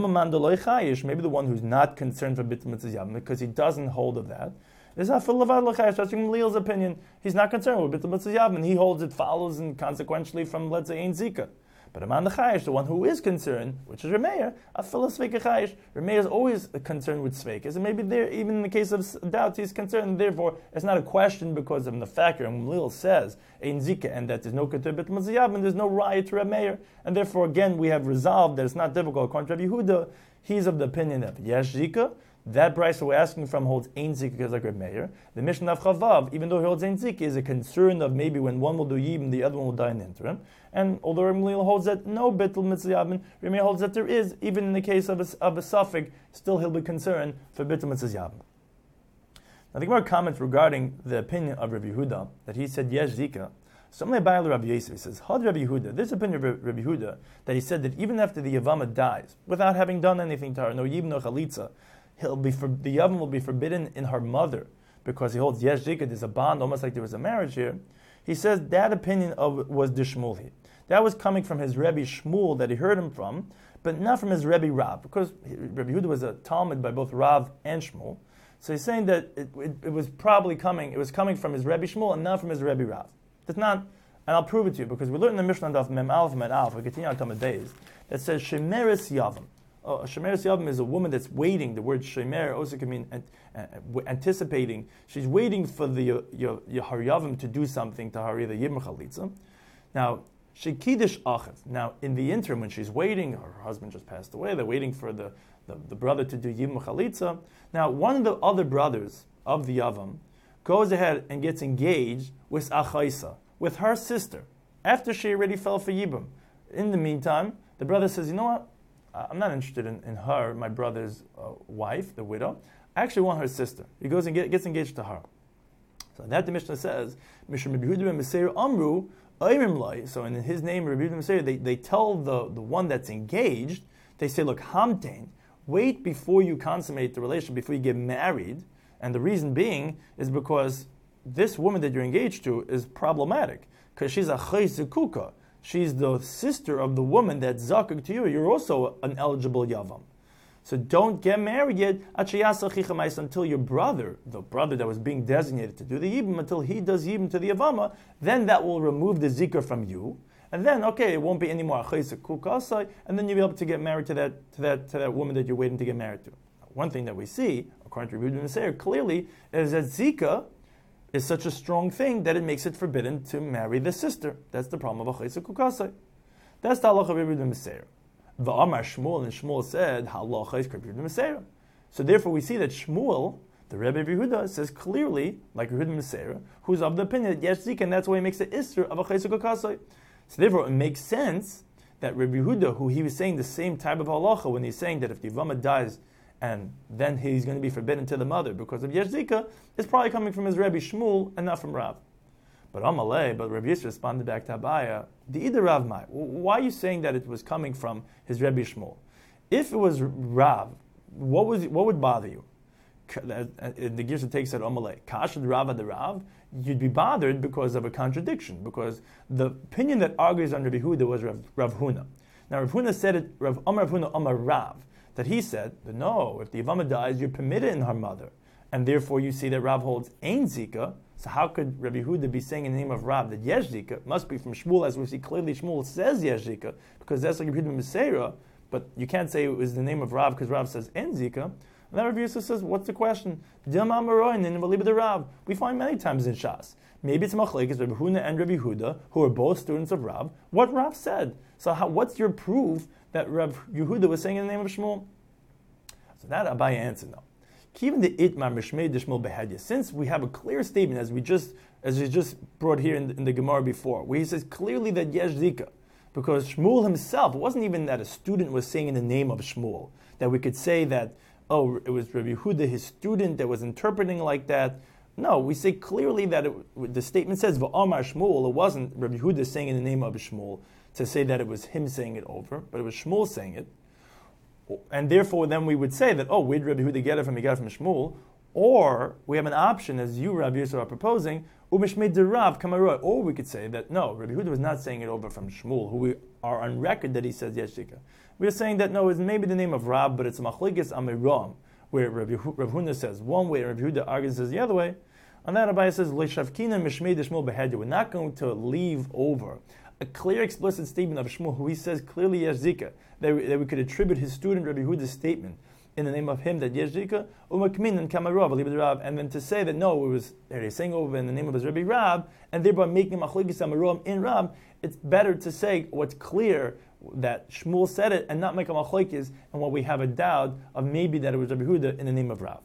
the one who's not concerned for bitul mitzvah yavmin, because he doesn't hold of that, is that's Gamliel's opinion. He's not concerned with bitul mitzvah yavmin. He holds it follows and consequentially from, let's say, ein zika. But Aman the Chayish, the one who is concerned, which is Remeir, Afilah Sveika Chayish, Remeir is always concerned with Sveikas. And maybe there, even in the case of doubt, he's concerned, and therefore it's not a question because of the fact that Gamliel says, Ein Zika, and that there's no Keter Bet Mazayav, and there's no riot to Remeir. And therefore, again, we have resolved that it's not difficult. According to Rabbi Yehuda, he's of the opinion that Yesh Zika, that Bryce we're asking from holds Ein Zika because like Reb Meir. The Mishnah of Chavav, even though he holds Ein Zika, is a concern of maybe when one will do Yibam, the other one will die in the interim. And although Reb Meir holds that no Bittul Mitzvah Yavmin, Reb Meir holds that there is, even in the case of a suffix, still he'll be concerned for Bittul Mitzvah Yavmin. Now the Gemara comments regarding the opinion of Rabbi Yehuda, that he said Yesh Zika. Somebody by Rabbi Yosef, he says, Had Rabbi Yehuda, this opinion of Rabbi Yehuda, that he said that even after the Yavama dies, without having done anything to her, no Yibam, no Chalitza, the Yavam will be forbidden in her mother, because he holds Yesh Zika, there's a bond, almost like there was a marriage here. He says that opinion was the Shmuel. That was coming from his Rebbe Shmuel that he heard him from, but not from his Rebbe Rav, because Rabbi Yehuda was a Talmud by both Rav and Shmuel. So he's saying that it was coming from his Rebbe Shmuel and not from his Rebbe Rav. That's not, and I'll prove it to you, because we learned in the Mishnah of Mem Aleph Med Aleph, we continue on Talmud days, that says Shemeres Yavam. Shemeres Yavam is a woman that's waiting. The word Shemer also can mean anticipating. She's waiting for the Har Yavam to do something to her, either Yibam Chalitza. Now, she Kiddush Achet. Now, in the interim, when she's waiting, her husband just passed away, they're waiting for the brother to do Yibam Chalitza. Now, one of the other brothers of the Yavam goes ahead and gets engaged with Achaisa, with her sister, after she already fell for Yibam. In the meantime, the brother says, you know what? I'm not interested in her, my brother's wife, the widow. I actually want her sister. He goes and gets engaged to her. So that the Mishnah says, Amru, so in his name, Rabbi Yehuda, they tell the one that's engaged, they say, look, Hamtain, wait before you consummate the relationship, before you get married. And the reason being is because this woman that you're engaged to is problematic, because she's a chayzekuka. She's the sister of the woman that's zakuk to you. You're also an eligible yavam. So don't get married yet until your brother, the brother that was being designated to do the yibum, until he does yibum to the yavama, then that will remove the zikr from you. And then, okay, it won't be any more achayzekuk, and then you'll be able to get married to that woman that you're waiting to get married to. One thing that we see, according to Rabbi Yehuda, clearly, is that zika is such a strong thing that it makes it forbidden to marry the sister. That's the problem of achayzekuk kukasai. That's the halacha of Rabbi Yehuda. The Amar Shmuel, and Shmuel said, halacha is Rabbi Yehuda. So therefore we see that Shmuel, the Rebbe of Yehuda, says clearly, like Rabbi Yehuda, who's of the opinion that yes, zika, and that's why he makes the isser of achayzekuk kukasai. So therefore it makes sense that Rabbi Yehuda, who he was saying the same type of halacha when he's saying that if the Yavama dies and then he's going to be forbidden to the mother because of Yesh Zika, is probably coming from his Rebbe Shmuel and not from Rav. But Rabbi Yisrael responded back to Abaya, the either Rav Mai. Why are you saying that it was coming from his Rebbe Shmuel? If it was Rav, what would bother you? The Girsa takes that Amalei. Kashad Rav the Rav, you'd be bothered because of a contradiction, because the opinion that argues on Rabbi Yehuda was Rav Huna. Now Rav Huna said it, Rav Huna Amar Rav, that he said that no, if the Yavama dies, you're permitted in her mother. And therefore you see that Rav holds Ein Zika. So how could Rabbi Yehuda be saying in the name of Rav that Yesh Zika? It must be from Shmuel, as we see clearly Shmuel says Yesh Zika, because that's like Rabbi Yehuda Meseira, but you can't say it was the name of Rav because Rav says Ein Zika. And then Rabbi Yosef says, what's the question? We find many times in Shas. Maybe it's Machlekes, Rabbi Huna and Rabbi Yehuda, who are both students of Rav, what Rav said. So what's your proof that Rabbi Yehuda was saying in the name of Shmuel? So that Abaye answered no. Even the itmar mishmei dishmul behedya. Since we have a clear statement, as we just brought here in the Gemara before, where he says clearly that yesh zika, because Shmuel himself, it wasn't even that a student was saying in the name of Shmuel, that we could say that, oh, it was Rabbi Yehuda, his student, that was interpreting like that. No, we say clearly that the statement says v'amar Shmuel. It wasn't Rabbi Yehuda saying in the name of Shmuel to say that it was him saying it over, but it was Shmuel saying it. And therefore, then we would say that, oh, where did Rabbi Yehuda get it from? He got it from Shmuel. Or we have an option, as you, Rabbi Yisrael, are proposing, Umishmei derav kamaroi. Or we could say that, no, Rabbi Yehuda was not saying it over from Shmuel, who we are on record that he says Yeshika. We're saying that, no, it's maybe the name of Rab, but it's Machlekes Amiram, where Rabbi Huna says one way, Rabbi Yehuda argues says the other way. On that, Rabbi says, Leishavkina mishmei deshmul behedya. We're not going to leave over a clear, explicit statement of Shmuel, who he says clearly Yesh Zika, that we could attribute his student Rabbi Yehuda's statement in the name of him that Yesh Zika, umakmin and kamarav, and then to say that no, it was they're saying over in the name of his Rabbi Rab, and thereby making machlekes amarom in Rab. It's better to say what's clear that Shmuel said it and not make a machlekes, and what we have a doubt of maybe that it was Rabbi Yehuda in the name of Rab.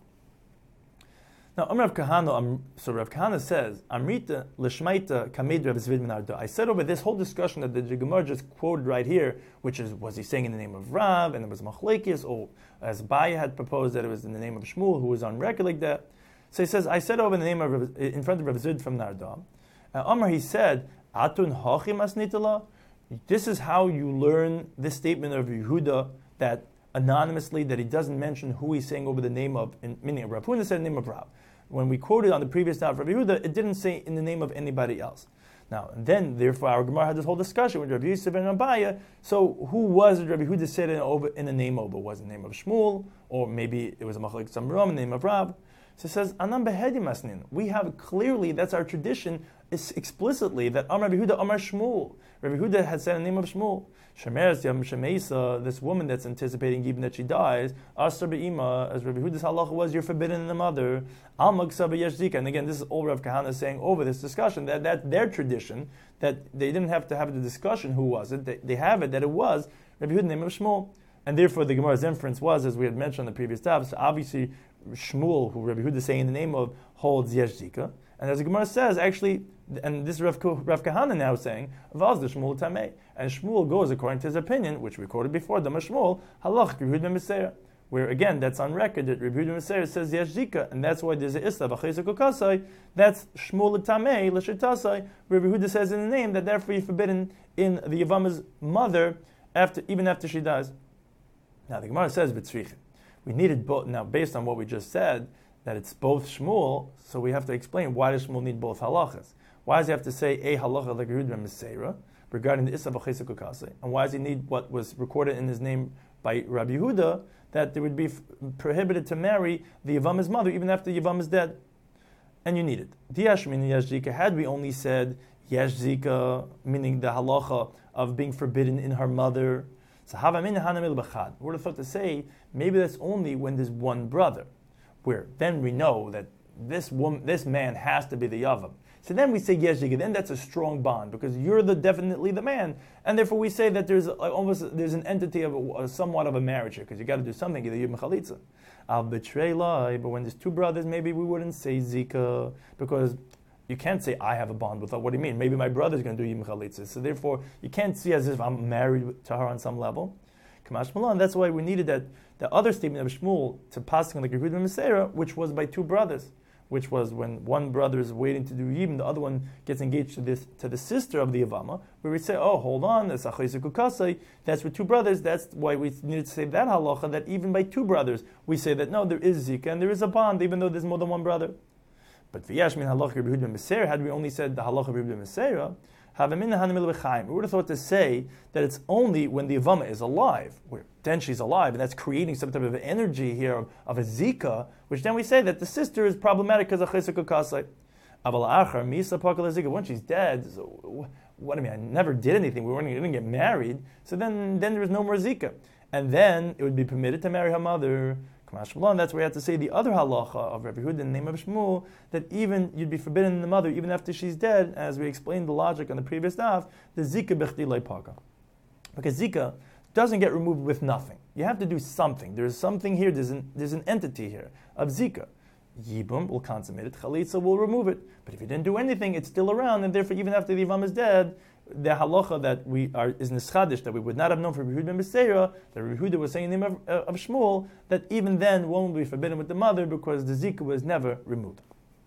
Now, Rav Kahana says, Amrita l'shmaita kamed Rav Zvid Menardo. I said over this whole discussion that the Gemara just quoted right here, which is, was he saying in the name of Rav, and it was Machlekes, or as Baya had proposed that it was in the name of Shmuel, who was on record like that. So he says, I said over in the name of in front of Rav Zvid from Nardo. Omar, he said, Atun hochim asnitala. This is how you learn this statement of Yehuda, that anonymously, that he doesn't mention who he's saying over the name of, meaning Rav Huna said the name of Rav. When we quoted on the previous daf of Rabbi Yehuda, it didn't say in the name of anybody else. Now, and then, therefore, our Gemara had this whole discussion with Rabbi Yosef and Abaya. So, who was it Rabbi Yehuda said in the name over? Was it the name of Shmuel, or maybe it was a Machlekes Amram in the name of Rav? So it says, Anam behedi masnin. We have clearly, that's our tradition, is explicitly that Amar Rabbi Yehuda, Amar Shmuel. Rabbi Yehuda had said the name of Shmuel. Shemeres Yam Shemeisa, this woman that's anticipating even that she dies, Asar be'ima, as Rabbi Yehuda's halacha was, you're forbidden in the mother. Al Magsa b'yesh zika. And again, this is all Rav Kahana saying over this discussion, that their tradition, that they didn't have to have the discussion who was it, they have it, that it was Rabbi Yehuda, the name of Shmuel. And therefore the Gemara's inference was, as we had mentioned on the previous tabs, obviously Shmuel, who Rabbi Yehuda is saying the name of, holds yesh zika. And as the Gemara says, actually, and this is Rav Kahana now saying, Vaz the Shmuel Tameh. And Shmuel goes according to his opinion, which we quoted before, Dama Shmuel, Halach Rabbi Yehuda Meseira. Where again, that's on record that Rabbi Yehuda Meseira says yesh zika, and that's why there's a Issa, V'chesek Ukasai, that's Shmuel Tameh, L'shetasai, Rabbi Yehuda says in the name that therefore you're forbidden in the Yavama's mother, even after she dies. Now the Gemara says, B'tzrichin. We needed both. Now, based on what we just said, that it's both Shmuel, so we have to explain why does Shmuel need both halachas? Why does he have to say a halacha like Yehuda Meseira regarding the Issa V'chesek Ukasei? And why does he need what was recorded in his name by Rabbi Yehuda, that there would be prohibited to marry the Yavama's mother even after Yavam is dead? And you need it. Diashmin yesh zika, had we only said yesh zika, meaning the halacha of being forbidden in her mother, so we would have thought to say, maybe that's only when there's one brother, where then we know that this man has to be the Yavam. So then we say yesh zika, then that's a strong bond, because you're definitely the man, and therefore we say that there's an entity of somewhat of a marriage here, because you got to do something, either yibum chalitza. I'll betray lie, but when there's two brothers, maybe we wouldn't say zika, because you can't say I have a bond with her. What do you mean? Maybe my brother's going to do yibum chalitza. So therefore, you can't see as if I'm married to her on some level. Kamash Malan. That's why we needed the other statement of Shmuel to pass like Yehuda Meseira, which was by two brothers, which was when one brother is waiting to do yibum, the other one gets engaged to the sister of the Yavama, where we say, oh, hold on, that's achayzik ukasai. That's with two brothers. That's why we needed to say that halacha, that even by two brothers, we say that no, there is zika and there is a bond, even though there's more than one brother. But v'yash min halacha Rabbi Yehuda Meseira, had we only said the halacha Rabbi Yehuda Meseira, we would have thought to say that it's only when the Yavama is alive, where then she's alive, and that's creating some type of energy here of a zika, which then we say that the sister is problematic because of chesed kasai. When she's dead, so what I mean, I never did anything. We didn't get married, so then there was no more zika, and then it would be permitted to marry her mother. That's where we have to say the other halacha of Rabbi Yehuda in the name of Shmuel, that even you'd be forbidden in the mother even after she's dead, as we explained the logic on the previous daf, the zika bechti leipaka. Because zika doesn't get removed with nothing. You have to do something. There's something here, there's an entity here of zika. Yibum will consummate it, chalitza will remove it. But if you didn't do anything, it's still around, and therefore even after the Yivam is dead, the halacha that is nischadish, that we would not have known from Rabbi Yehuda Meseira, that Rabbi Yehuda was saying in the name of Shmuel, that even then one will be forbidden with the mother because the zika was never removed.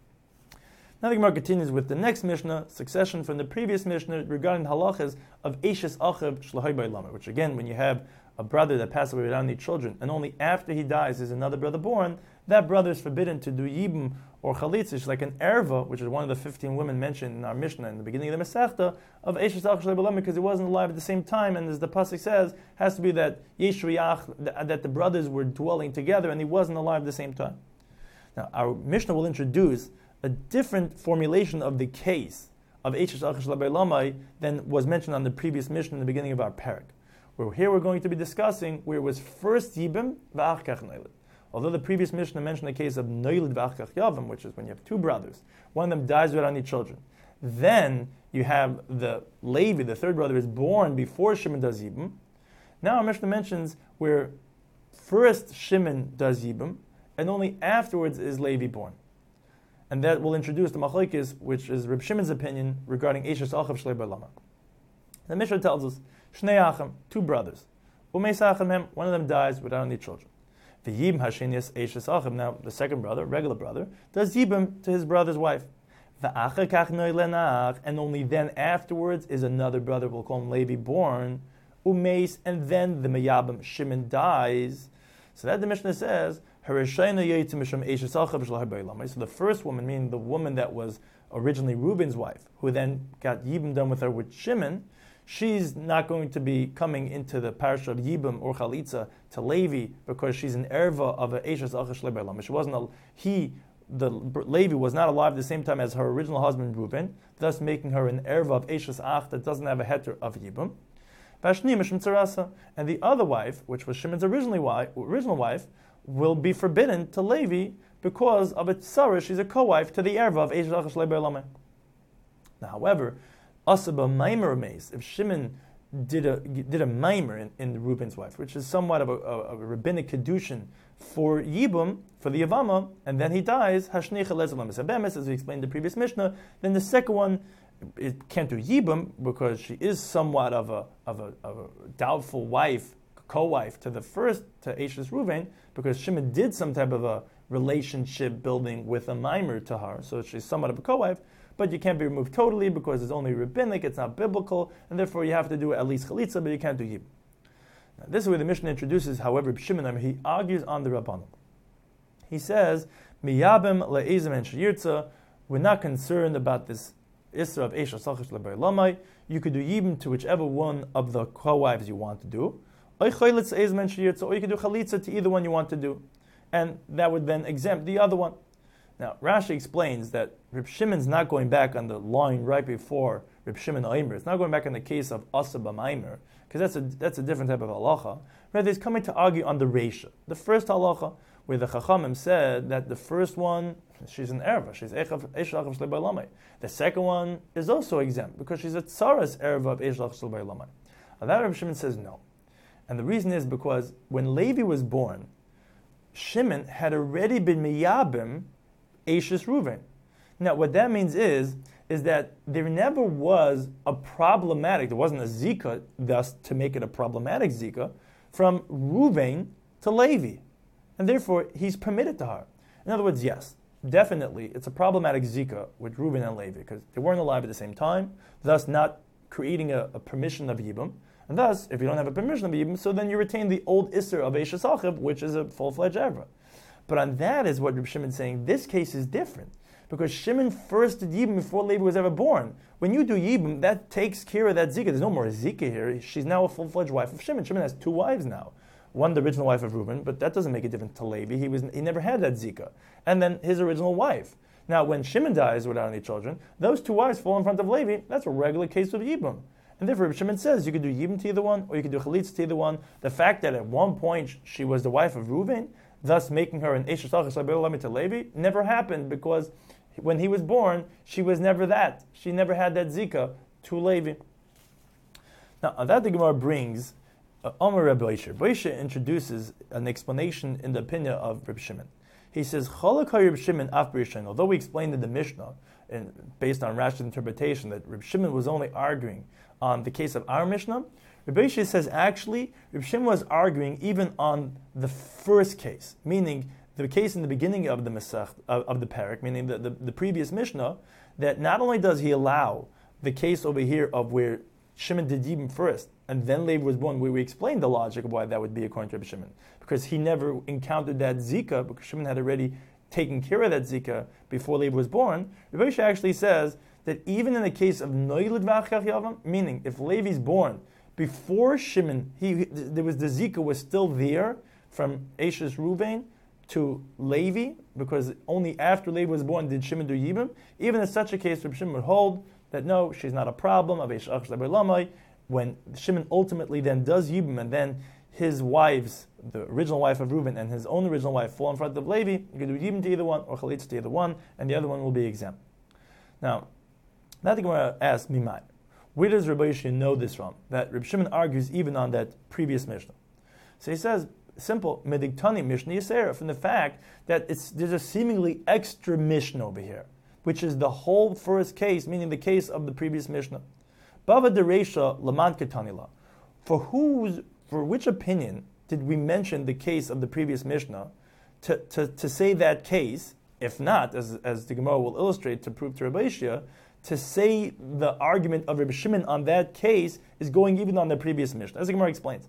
Now the Gemara continues with the next Mishnah, succession from the previous Mishnah regarding halachas of Eishes Achiv Shlahai Ba'ilama, which again, when you have a brother that passed away without any children, and only after he dies is another brother born, that brother is forbidden to do yibum or chalitzish, like an erva, which is one of the 15 women mentioned in our Mishnah in the beginning of the Masechta, of Eishes Achiv Shlahai Ba'ilama, because he wasn't alive at the same time, and as the pasuk says, has to be that Yeshriach, that the brothers were dwelling together, and he wasn't alive at the same time. Now, our Mishnah will introduce a different formulation of the case of Eishes Achiv Shlahai Ba'ilama than was mentioned on the previous Mishnah in the beginning of our parak. Where here we're going to be discussing where it was first Yibim v'ach kach Noilid. Although the previous Mishnah mentioned the case of Noilid v'ach kach Yavam, which is when you have two brothers, one of them dies without any children. Then you have the Levi, the third brother, is born before Shimon does Yibim. Now our Mishnah mentions where first Shimon does Yibim, and only afterwards is Levi born. And that will introduce the Machlokes, which is Reb Shimon's opinion regarding Eishes Achiv Shlahai Ba'ilama. The Mishnah tells us, Shnei Achim, two brothers. Umeis Achim hem, one of them dies without any children. V'yibim hashenius Eishes Achim, now the second brother, regular brother, does yibim to his brother's wife. V'acher kach noilenach, and only then afterwards is another brother, we'll call him Levi, born. Umeis, and then the Meyabim, Shimon, dies. So that the Mishnah says, so the first woman, meaning the woman that was originally Reuben's wife, who then got yibim done with her with Shimon, she's not going to be coming into the parasha of Yibam or Chalitza to Levi because she's an erva of a Eishes Achiv Shlahai Ba'ilama. She wasn't he the Levi was not alive at the same time as her original husband Reuben, thus making her an erva of Eishes Ach that doesn't have a heter of Yibum. And the other wife, which was Shimon's original wife, will be forbidden to Levi because of its tzara. She's a co-wife to the erva of Eishes Ach Shlei B'Olamai. Now, however, Asaba Maimer Mace, if Shimon did a Maimer in Reuben's wife, which is somewhat of a rabbinic kedushin for Yibum, for the Yavama, and then he dies, Hashnecha Lezalam Sabemis, as we explained in the previous Mishnah, then the second one, it can't do Yibum because she is somewhat of a doubtful wife, co-wife to the first, to Eishes Reuven, because Shimon did some type of a relationship building with a Maimer to her, so she's somewhat of a co-wife, but you can't be removed totally because it's only rabbinic, it's not biblical, and therefore you have to do at least chalitza, but you can't do Yibum. Now, this is where the Mishnah introduces, however, Shimon, he argues on the Rabbanim. He says, Miyabim le'ezim and sheyirtza, we're not concerned about this Isra of Eishes Achash Le'Beilamai. You could do Yibum to whichever one of the co-wives you want to do. Or you could do Chalitza to either one you want to do. And that would then exempt the other one. Now, Rashi explains that Reb Shimon's not going back on the line right before Reb Shimon Aimer. It's not going back on the case of Asaba Maimer, because that's a different type of halacha. Rather, he's coming to argue on the Reisha. The first halacha, where the Chachamim said that the first one, she's an erva, she's Eishes Achav Shlei B'Olamai. The second one is also exempt, because she's a tzaras erva of Eishes Achav Shlei B'Olamai. And that Reb Shimon says no. And the reason is because when Levi was born, Shimon had already been miyabim Eishes Reuven. Now, what that means is that there never was a problematic, there wasn't a zika, thus to make it a problematic zika, from Reuven to Levi. And therefore, he's permitted to her. In other words, yes, definitely, it's a problematic zika with Reuven and Levi, because they weren't alive at the same time, thus not creating a permission of Yibum. And thus, if you don't have a permission of Yibum, so then you retain the old Isser of Eishes Achav, which is a full-fledged Evra. But on that is what Reb Shimon is saying, this case is different. Because Shimon first did Yibum before Levi was ever born. When you do Yibum, that takes care of that Zika. There's no more Zika here. She's now a full-fledged wife of Shimon. Shimon has two wives now. One, the original wife of Reuben, but that doesn't make a difference to Levi. He never had that Zika. And then his original wife. Now, when Shimon dies without any children, those two wives fall in front of Levi. That's a regular case of Yibum. And therefore, Reb Shimon says you could do Yibum to either one, or you could do Chalitz to either one. The fact that at one point she was the wife of Reuben, thus making her an Eishes Achav Shlei B'Olamai to Levi, never happened because when he was born, she was never that. She never had that Zika to Levi. Now, on that the Gemara brings Omer Reb Boisher. Boisher introduces an explanation in the opinion of Reb Shimon. He says, Cholakay Reb Shimon af b'Rishon. Although we explained in the Mishnah, based on Rashi's interpretation, that Reb Shimon was only arguing on the case of our Mishnah, Reb Boisher says actually Reb Shimon was arguing even on the first case, meaning the case in the beginning of the Masech, of the Parak, meaning the previous Mishnah, that not only does he allow the case over here of where Shimon did Yibum first, and then Levi was born, where we explained the logic of why that would be according to Reb Shimon, because he never encountered that Zika, because Shimon had already taken care of that Zika before Levi was born. Reb Boisher actually says that even in the case of Noilid V'Achach Yavam, meaning if Levi's born before Shimon, there was the Zika was still there from Eishes Reuven to Levi, because only after Levi was born did Shimon do Yibum. Even in such a case, Reb Shimon would hold that no, she's not a problem of Eishes Achav Shlei B'Olamai. When Shimon ultimately then does Yibum, and then his wives, the original wife of Reuben and his own original wife, fall in front of Levi, you can do Yibum to either one or Chalitz to either one, and the other one will be exempt. Now, the Gemara asks Mimai, where does Reb Boisher know this from? That Reb Shimon argues even on that previous Mishnah. So he says, simple, Mediktani Mishnah Yisera, from the fact that there's a seemingly extra Mishnah over here, which is the whole first case, meaning the case of the previous Mishnah. Bava Dereisha Laman Ketanila. For which opinion did we mention the case of the previous Mishnah to say that case, if not, as the Gemara will illustrate to prove to Reb Boisher, to say the argument of Reb Shimon on that case is going even on the previous Mishnah, as the Gemara explains.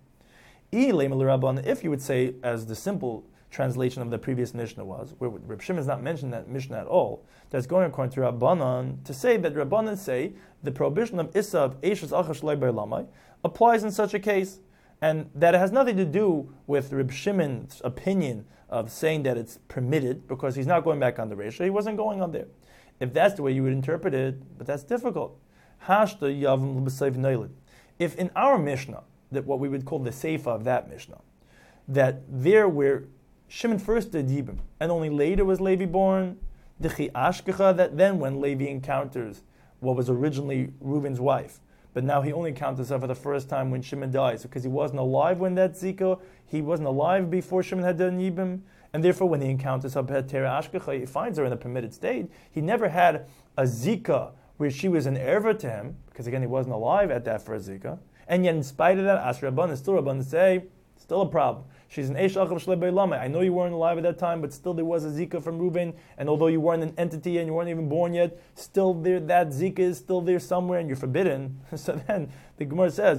If you would say, as the simple translation of the previous Mishnah was, where Reb Shimon has not mentioned that Mishnah at all, that's going according to Rabbanan, to say that Rabbanan say the prohibition of Issa of Eishes Achav Shlei B'Olamai applies in such a case, And that has nothing to do with Reb Shimon's opinion of saying that it's permitted, because he's not going back on the Reisha. He wasn't going on there. If that's the way you would interpret it, but that's difficult. Hashta Yavim L'B'Seiv Noilid. If in our Mishnah, that what we would call the Seifa of that Mishnah, that there where Shimon first did Yibum, and only later was Levi born, D'chi Ashkecha, that then when Levi encounters what was originally Reuben's wife, but now he only encounters her for the first time when Shimon dies, because he wasn't alive when that Zika, he wasn't alive before Shimon had done Yibum, and therefore when he encounters her Tera Ashkecha, he finds her in a permitted state. He never had a Zika where she was an erva to him, because again he wasn't alive at that first Zika, and yet in spite of that, Asher Rabban is still Rabban to say, still a problem. She's an Eish Achav Shlei Beilame. I know you weren't alive at that time, but still there was a Zika from Reuben, and although you weren't an entity and you weren't even born yet, still there, that Zika is still there somewhere and you're forbidden. So then the Gemara says,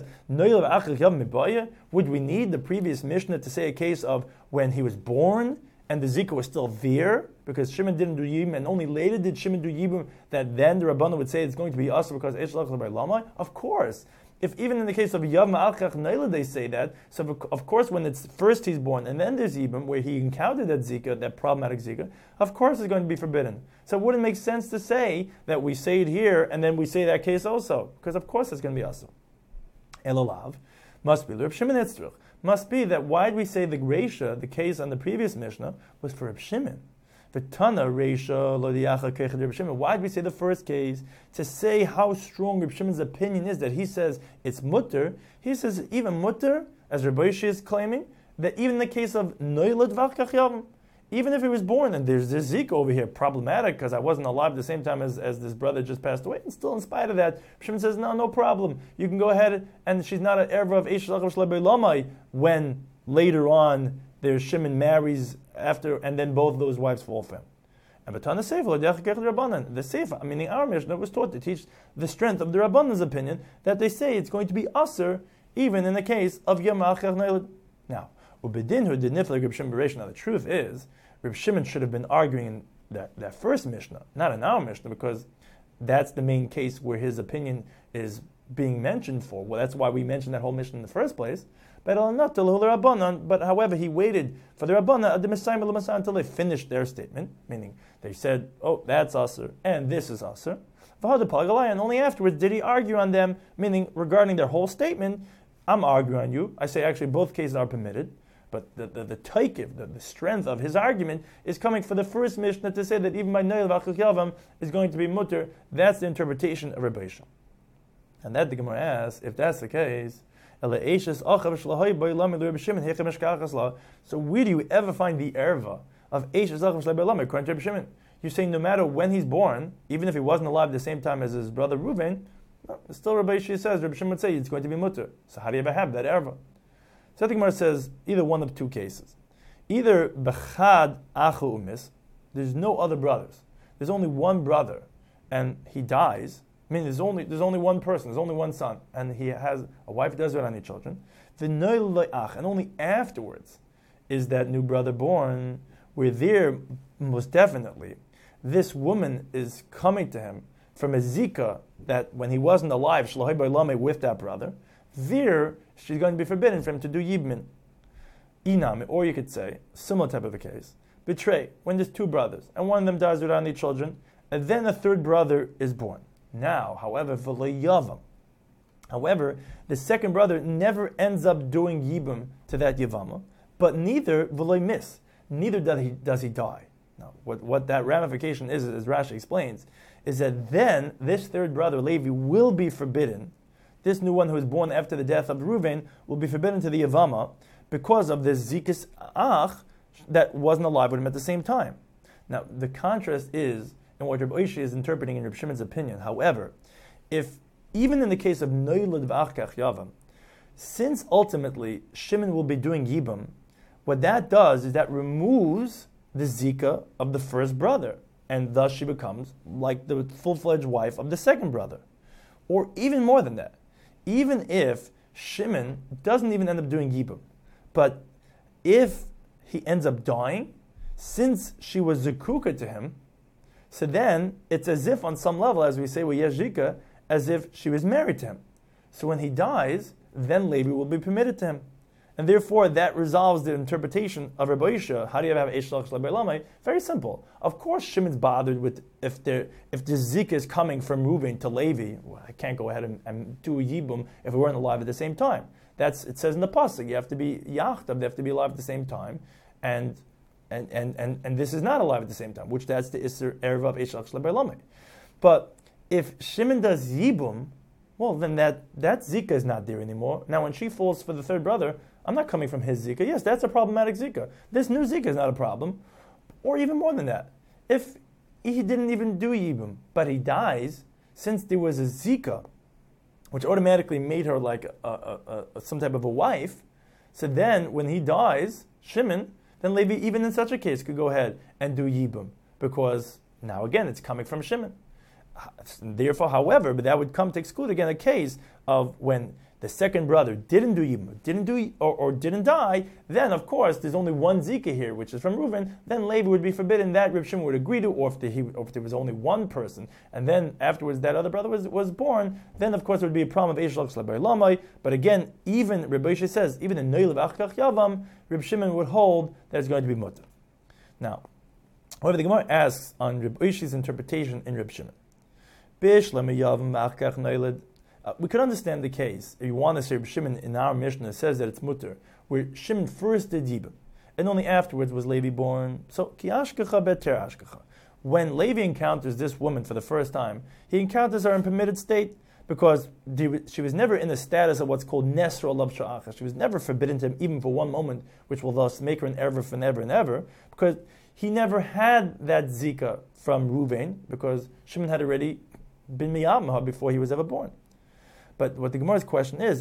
would we need the previous Mishnah to say a case of when he was born and the Zika was still there, because Shimon didn't do Yibum, and only later did Shimon do Yibum, that then the Rabbanah would say it's going to be us because Eish Achav Shlei Beilame? Of course. If even in the case of Yav Ma'alchach Naila they say that, so of course when it's first he's born and then there's Yibum where he encountered that Zika, that problematic Zika, of course it's going to be forbidden. So it wouldn't make sense to say that we say it here and then we say that case also, because of course it's going to be also. Elolav must be Reb Shimon Etzruch. Must be that why did we say the Reisha, the case on the previous Mishnah, was for Reb Shimon? V'tana Reisha lo diacha kechad Reb Shimon. Why did we say the first case? To say how strong Reb Shimon's opinion is, that he says it's mutter. He says even mutter, as Rabbi Yoshi is claiming, that even in the case of noilad v'achkach yavim, even if he was born, and there's this Zika over here, problematic, because I wasn't alive at the same time as this brother just passed away, and still in spite of that, Reb Shimon says, no problem. You can go ahead, and she's not an erva of Eish Achav Shlei Beilame, when later on there's Shimon marries after, and then both of those wives fall for him. And the Seifa, meaning our Mishnah, was taught to teach the strength of the Rabbanan's opinion, that they say it's going to be Aser, even in the case of Yom Ha'achar Nailed. Now, Ubedinhu did Niflag Reb Shimon Bereishna. Now, the truth is, Reb Shimon should have been arguing in that first Mishnah, not in our Mishnah, because that's the main case where his opinion is being mentioned for. Well, that's why we mentioned that whole Mishnah in the first place. But however, he waited for the Rabbanah until they finished their statement, meaning they said, oh, that's Aser, and this is Aser. And only afterwards did he argue on them, meaning regarding their whole statement, I'm arguing on you. I say actually both cases are permitted, but the taikiv, the strength of his argument is coming for the first Mishnah to say that even by Noel V'achach Yavam is going to be mutter. That's the interpretation of Rabbi Yisham. And that the Gemara asks, if that's the case, so where do you ever find the erva of Eishes Achav Shlei Beilame according to Reb Shimon? You're saying no matter when he's born, even if he wasn't alive at the same time as his brother Reuven, still Rabbi Yishai says, Reb Shimon would say it's going to be mutter. So how do you ever have that erva? So the Gemara says either one of two cases. Either Bechad Achu Umis, there's no other brothers. There's only one brother, and he dies. I mean, there's only one person, there's only one son, and he has a wife, doesn't have any children. And only afterwards is that new brother born, where there, most definitely, this woman is coming to him from a Zika that when he wasn't alive, Shlahai Beilame with that brother, there she's going to be forbidden for him to do Yibmin. Inam, or you could say, similar type of a case, betray, when there's two brothers, and one of them dies without any children, and then a third brother is born. Now, however, v'leyavam. However, the second brother never ends up doing yibum to that yavama, but neither v'lemis. Neither does he die. Now, what that ramification is, as Rashi explains, is that then this third brother, Levi, will be forbidden. This new one who was born after the death of Reuven will be forbidden to the yavama because of this zikis ach that wasn't alive with him at the same time. Now, the contrast is and what Rabbi Oishi is interpreting in Reb Shimon's opinion. However, if even in the case of Noilad V'achkach Yavam, since ultimately Shimon will be doing Yibam, what that does is that removes the Zika of the first brother, and thus she becomes like the full-fledged wife of the second brother. Or even more than that, even if Shimon doesn't even end up doing Yibam, but if he ends up dying, since she was Zekuka to him, so then it's as if on some level, as we say with Yezhika, as if she was married to him. So when he dies, then Levi will be permitted to him. And therefore, that resolves the interpretation of Rabbi Yisha. How do you have Eish Shalach Shalai Lamai? Very simple. Of course, Shimon's bothered with if the Zika is coming from Reuven to Levi. Well, I can't go ahead and do a Yibum if we weren't alive at the same time. It says in the pasuk, you have to be Yachtav, they have to be alive at the same time, and this is not alive at the same time, which that's the Isser Erev of Eish Shalach Shalai Lamai. But if Shimon does Yibum, well, then that Zika is not there anymore. Now, when she falls for the third brother, I'm not coming from his Zika. Yes, that's a problematic Zika. This new Zika is not a problem. Or even more than that. If he didn't even do Yibum, but he dies, since there was a Zika, which automatically made her like some type of a wife, so then when he dies, Shimon, then Levi, even in such a case, could go ahead and do Yibum. Because now again, it's coming from Shimon. Therefore, however, but that would come to exclude again a case of when the second brother didn't do Yibum, or didn't die, then of course there's only one Zika here, which is from Reuven. Then Levi would be forbidden. That Reb Shimon would agree to, or if there was only one person, and then afterwards that other brother was born, then of course there would be a problem of Eish Shalach Shalai Lamai. But again, even Reb Yisha says, even in Noilev Achkach Yavam, Reb Shimon would hold that it's going to be mutter. Now, however, the Gemara asks on Reb Yisha's interpretation in Reb Shimon. We could understand the case, if you want to say Shimon in our Mishnah says that it's mutter, where Shimon first did Yibum, and only afterwards was Levi born. So, ki ashkecha beter ashkecha. When Levi encounters this woman for the first time, he encounters her in permitted state, because she was never in the status of what's called Nesra Lav Sha'acha. She was never forbidden to him, even for one moment, which will thus make her an ever for never and ever, because he never had that Zika from Reuven, because Shimon had already been miyamah before he was ever born. But what the Gemara's question is,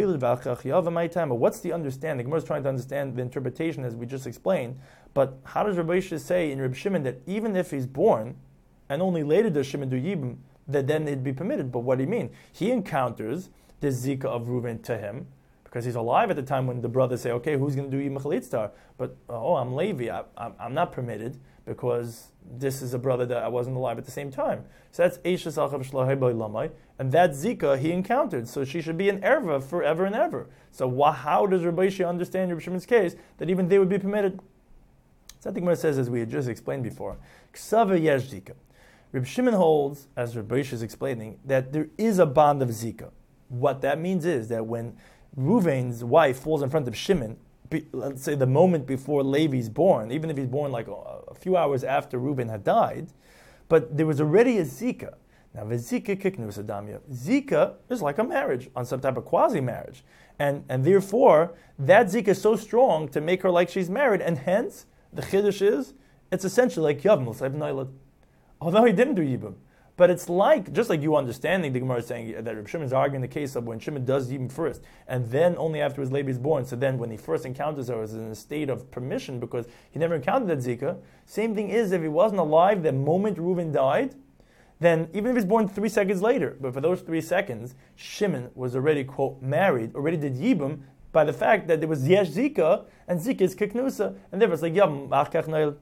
what's the understanding? The Gemara is trying to understand the interpretation as we just explained. But how does Rabbi Yisha say in Reb Shimon that even if he's born, and only later does Shimon do Yibum, that then it'd be permitted? But what do you mean? He encounters the Zika of Reuven to him, because he's alive at the time when the brothers say, okay, who's going to do Yibum Chalitztar? But, I'm Levi, I'm not permitted, because this is a brother that I wasn't alive at the same time. So that's Eish Shalach Shalai Lamai, and that Zika he encountered, so she should be an erva forever and ever. So how does Rabbi Yisha understand Reb Shimon's case that even they would be permitted? So the Gemara says, as we had just explained before, Ksava Yesh Zika. Reb Shimon holds, as Rabbi Yisha is explaining, that there is a bond of Zika. What that means is that when Reuven's wife falls in front of Shimon, let's say the moment before Levi's born, even if he's born like a few hours after Reuven had died, but there was already a Zika. Now, Zika kiknus adamya. Zika is like a marriage, on some type of quasi-marriage. And therefore, that Zika is so strong to make her like she's married, and hence, the Chiddush is, it's essentially like Yavim, l'sayv nailad. Although he didn't do Yibum. But it's like, just like you understanding, the Gemara is saying that Reb Shimon is arguing the case of when Shimon does Yibum first, and then only afterwards Levi is born, so then when he first encounters her, is in a state of permission because he never encountered that Zika. Same thing is, if he wasn't alive the moment Reuven died, then even if he's born 3 seconds later, but for those 3 seconds, Shimon was already, quote, married, already did Yibum, by the fact that there was Yesh Zika, and Zika is Kiknusa, and therefore it's like Yavim, Achkach Nail.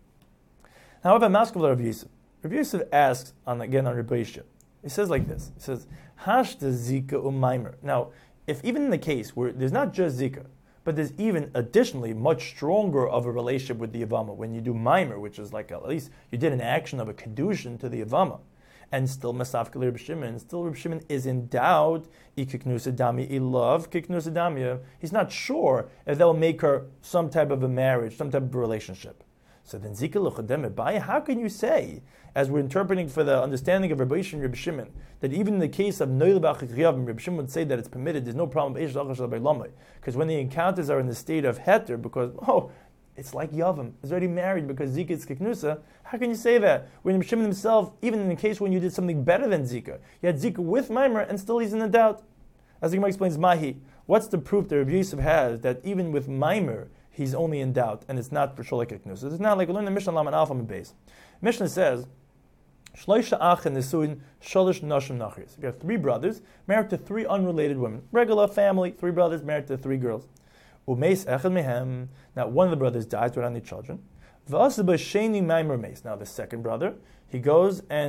However, Maskevla Rav Yosef. Rav Yosef asks, again on Rabbi Yisha, he says like this, he says, Hashta Zika Maimer. Now, if even in the case where there's not just Zika, but there's even additionally much stronger of a relationship with the Yavama, when you do Maimer, which is like at least you did an action of a Kedushin to the Yavama, and still Masafka Reb Shimon, still Reb Shimon is in doubt, Ikiknusadami, Ilav, Kiknusadamia, he's not sure if they'll make her some type of a marriage, some type of a relationship. So then Zika L'Chodem Ebai, how can you say, as we're interpreting for the understanding of Rabbi Yisha and Reb Shimon, that even in the case of Noil B'Achik Riyavim, Reb Shimon would say that it's permitted, there's no problem, because when the encounters are in the state of Heter, because, it's like Yavim, is already married because Zika is Kiknusa, how can you say that? When Reb Shimon himself, even in the case when you did something better than Zika, you had Zika with Maimer, and still he's in a doubt. As the Gemara explains, Mahi, what's the proof that Reb Yosef has that even with Maimer, he's only in doubt, and it's not for Sholek Kiknus. It's not like we learn the Mishnah Lam and Alpha and Beis. Mishnah says, Shloisha Achen Nesuin Sholish Nashim Nachris. You have 3 brothers married to 3 unrelated women. Regular family, 3 brothers married to 3 girls. Umeis Echad Mehem. Now one of the brothers dies without any children. V'asaba Sheni Maimer Meis. Now the second brother, he goes and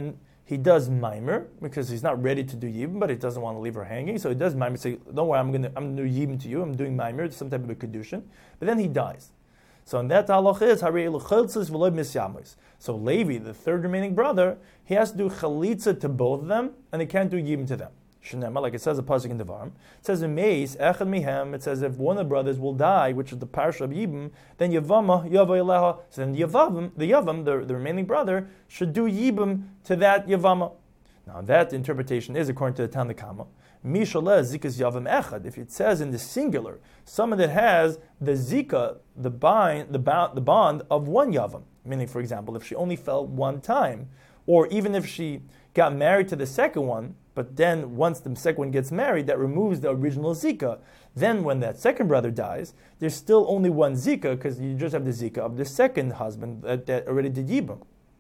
he does mimer because he's not ready to do yibum, but he doesn't want to leave her hanging. So he does mimer. Say, don't worry, I'm going to do yibum to you. I'm doing mimer, some type of a kedushin. But then he dies. So in that halach is harei lecheltzis v'loy misyamus. So Levi, the third remaining brother, he has to do chalitza to both of them, and he can't do yibum to them. Shenema, like it says a pasuk in Devarim, it says in Meis echad mihem. It says if one of the brothers will die, which is the parsha of yibum, then yavama yavo eleha. So then the yavam, the remaining brother, should do yibum to that yavama. Now that interpretation is according to the Tanna Kama. Mishaleh zikas yavam echad. If it says in the singular, someone that has the zika, the bond of one yavam, meaning, for example, if she only fell one time, or even if she got married to the second one, but then once the second one gets married, that removes the original zika. Then when that second brother dies, there's still only one zika because you just have the zika of the second husband that already did yibum.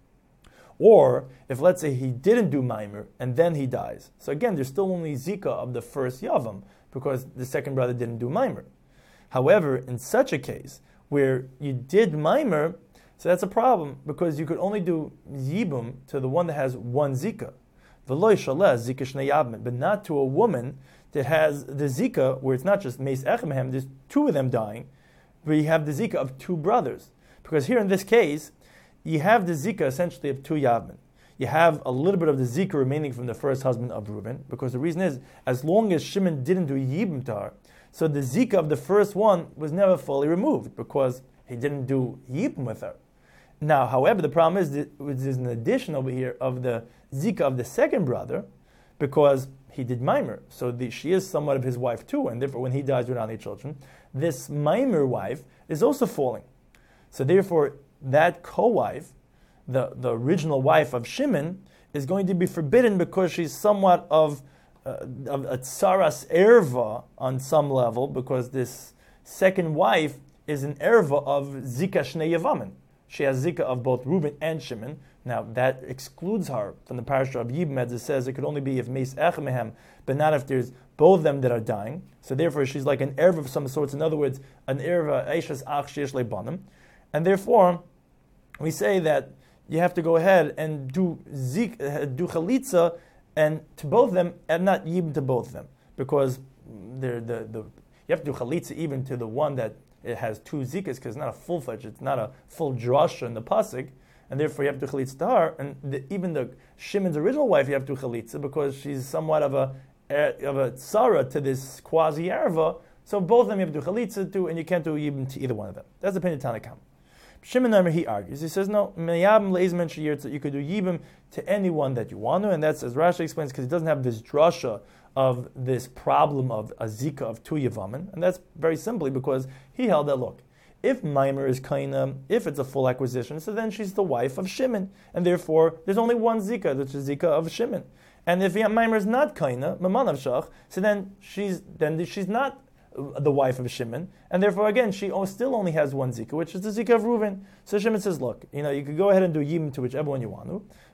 Or if, let's say, he didn't do mimer and then he dies. So again, there's still only zika of the first yavam because the second brother didn't do mimer. However, in such a case where you did mimer, so that's a problem because you could only do yibum to the one that has one zika. V'lo yishaleh zika shnei yavmin, but not to a woman that has the zika where it's not just meis echad, there's two of them dying, where you have the zika of two brothers. Because here in this case, you have the zika essentially of two yavmin. You have a little bit of the zika remaining from the first husband of Reuben, because the reason is, as long as Shimon didn't do yibum to her, so the zika of the first one was never fully removed, because he didn't do yibum with her. Now, however, the problem is that there's an addition over here of the zika of the second brother, because he did mimer. So she is somewhat of his wife too, and therefore when he dies without any children, this mimer wife is also falling. So therefore, that co-wife, the original wife of Shimon, is going to be forbidden because she's somewhat of a tsaras erva on some level, because this second wife is an erva of zika shnei yavamin. She has zika of both Reuben and Shimon. Now that excludes her from the parasha of Yibum, as it says it could only be if meis echad mehem, but not if there's both of them that are dying. So therefore she's like an erva of some sorts. In other words, an erva eishes ach sheish lebanim. And therefore, we say that you have to go ahead and do chalitza and to both of them, and not yibum to both of them, because you have to do chalitza even to the one that it has two zikas, because it's not a full-fledged, it's not a full drasha in the pasuk, and therefore you have to do chalitza to her. And even the Shimon's original wife, you have to do chalitza because she's somewhat of a tzara to this quasi erva. So both of them you have to do chalitza to, and you can't do yibum to either one of them. That's the opinion of Tanna Kama. Shimon Omer, he argues. He says, no, you could do yibum to anyone that you want to, and that's, as Rashi explains, because he doesn't have this drasha of this problem of a zika of two yavamin, and that's very simply because he held that, look, if mimer is kaina, if it's a full acquisition, so then she's the wife of Shimon, and therefore there's only one zika, which is zika of Shimon. And if mimer is not kaina, maman of shach, so then she's not the wife of Shimon, and therefore again she still only has one zika, which is the zika of Reuven. So Shimon says, look, you could go ahead and do yibum to whichever one you want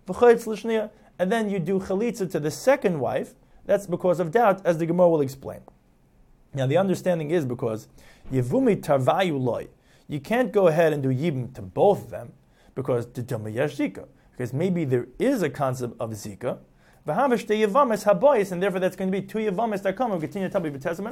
to, and then you do chalitza to the second wife. That's because of doubt, as the Gemara will explain. Now the understanding is because yevumi tarvayu loy, you can't go ahead and do yibum to both of them because the dama yesh zika, because maybe there is a concept of zika. And therefore that's going to be two Yavamis that are coming, continue to tell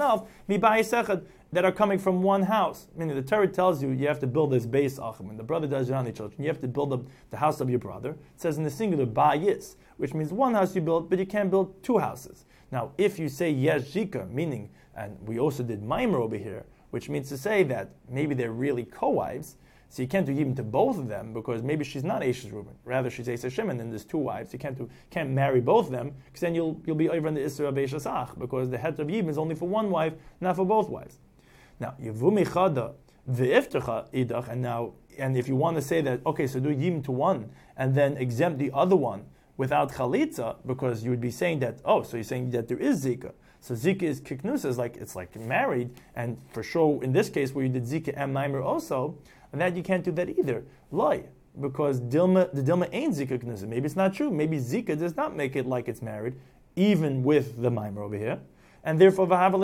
me that are coming from one house. Meaning the Torah tells you have to build this base achim. When the brother does any children, you have to build up the house of your brother. It says in the singular bayis, which means one house you build, but you can't build two houses. Now if you say yesh zika, meaning, and we also did mimer over here, which means to say that maybe they're really co-wives, so you can't do yibum to both of them because maybe she's not Eshes Reuben. Rather, she's Eshes Shimon, and there's two wives. You can't marry both of them because then you'll be over in the Isra of Eshes Ach, because the head of yibum is only for one wife, not for both wives. Now, Yevumi Chada v'iftecha idach, and if you want to say that, okay, so do yibum to one and then exempt the other one without chalitza, because you would be saying that, so you're saying that there is zika. So zika is kiknusa, it's like married, and for sure in this case where you did zika and mimer also, and that you can't do that either. Lie, because the dilma ain't zika knusa. Maybe it's not true. Maybe zika does not make it like it's married, even with the mimer over here. And therefore,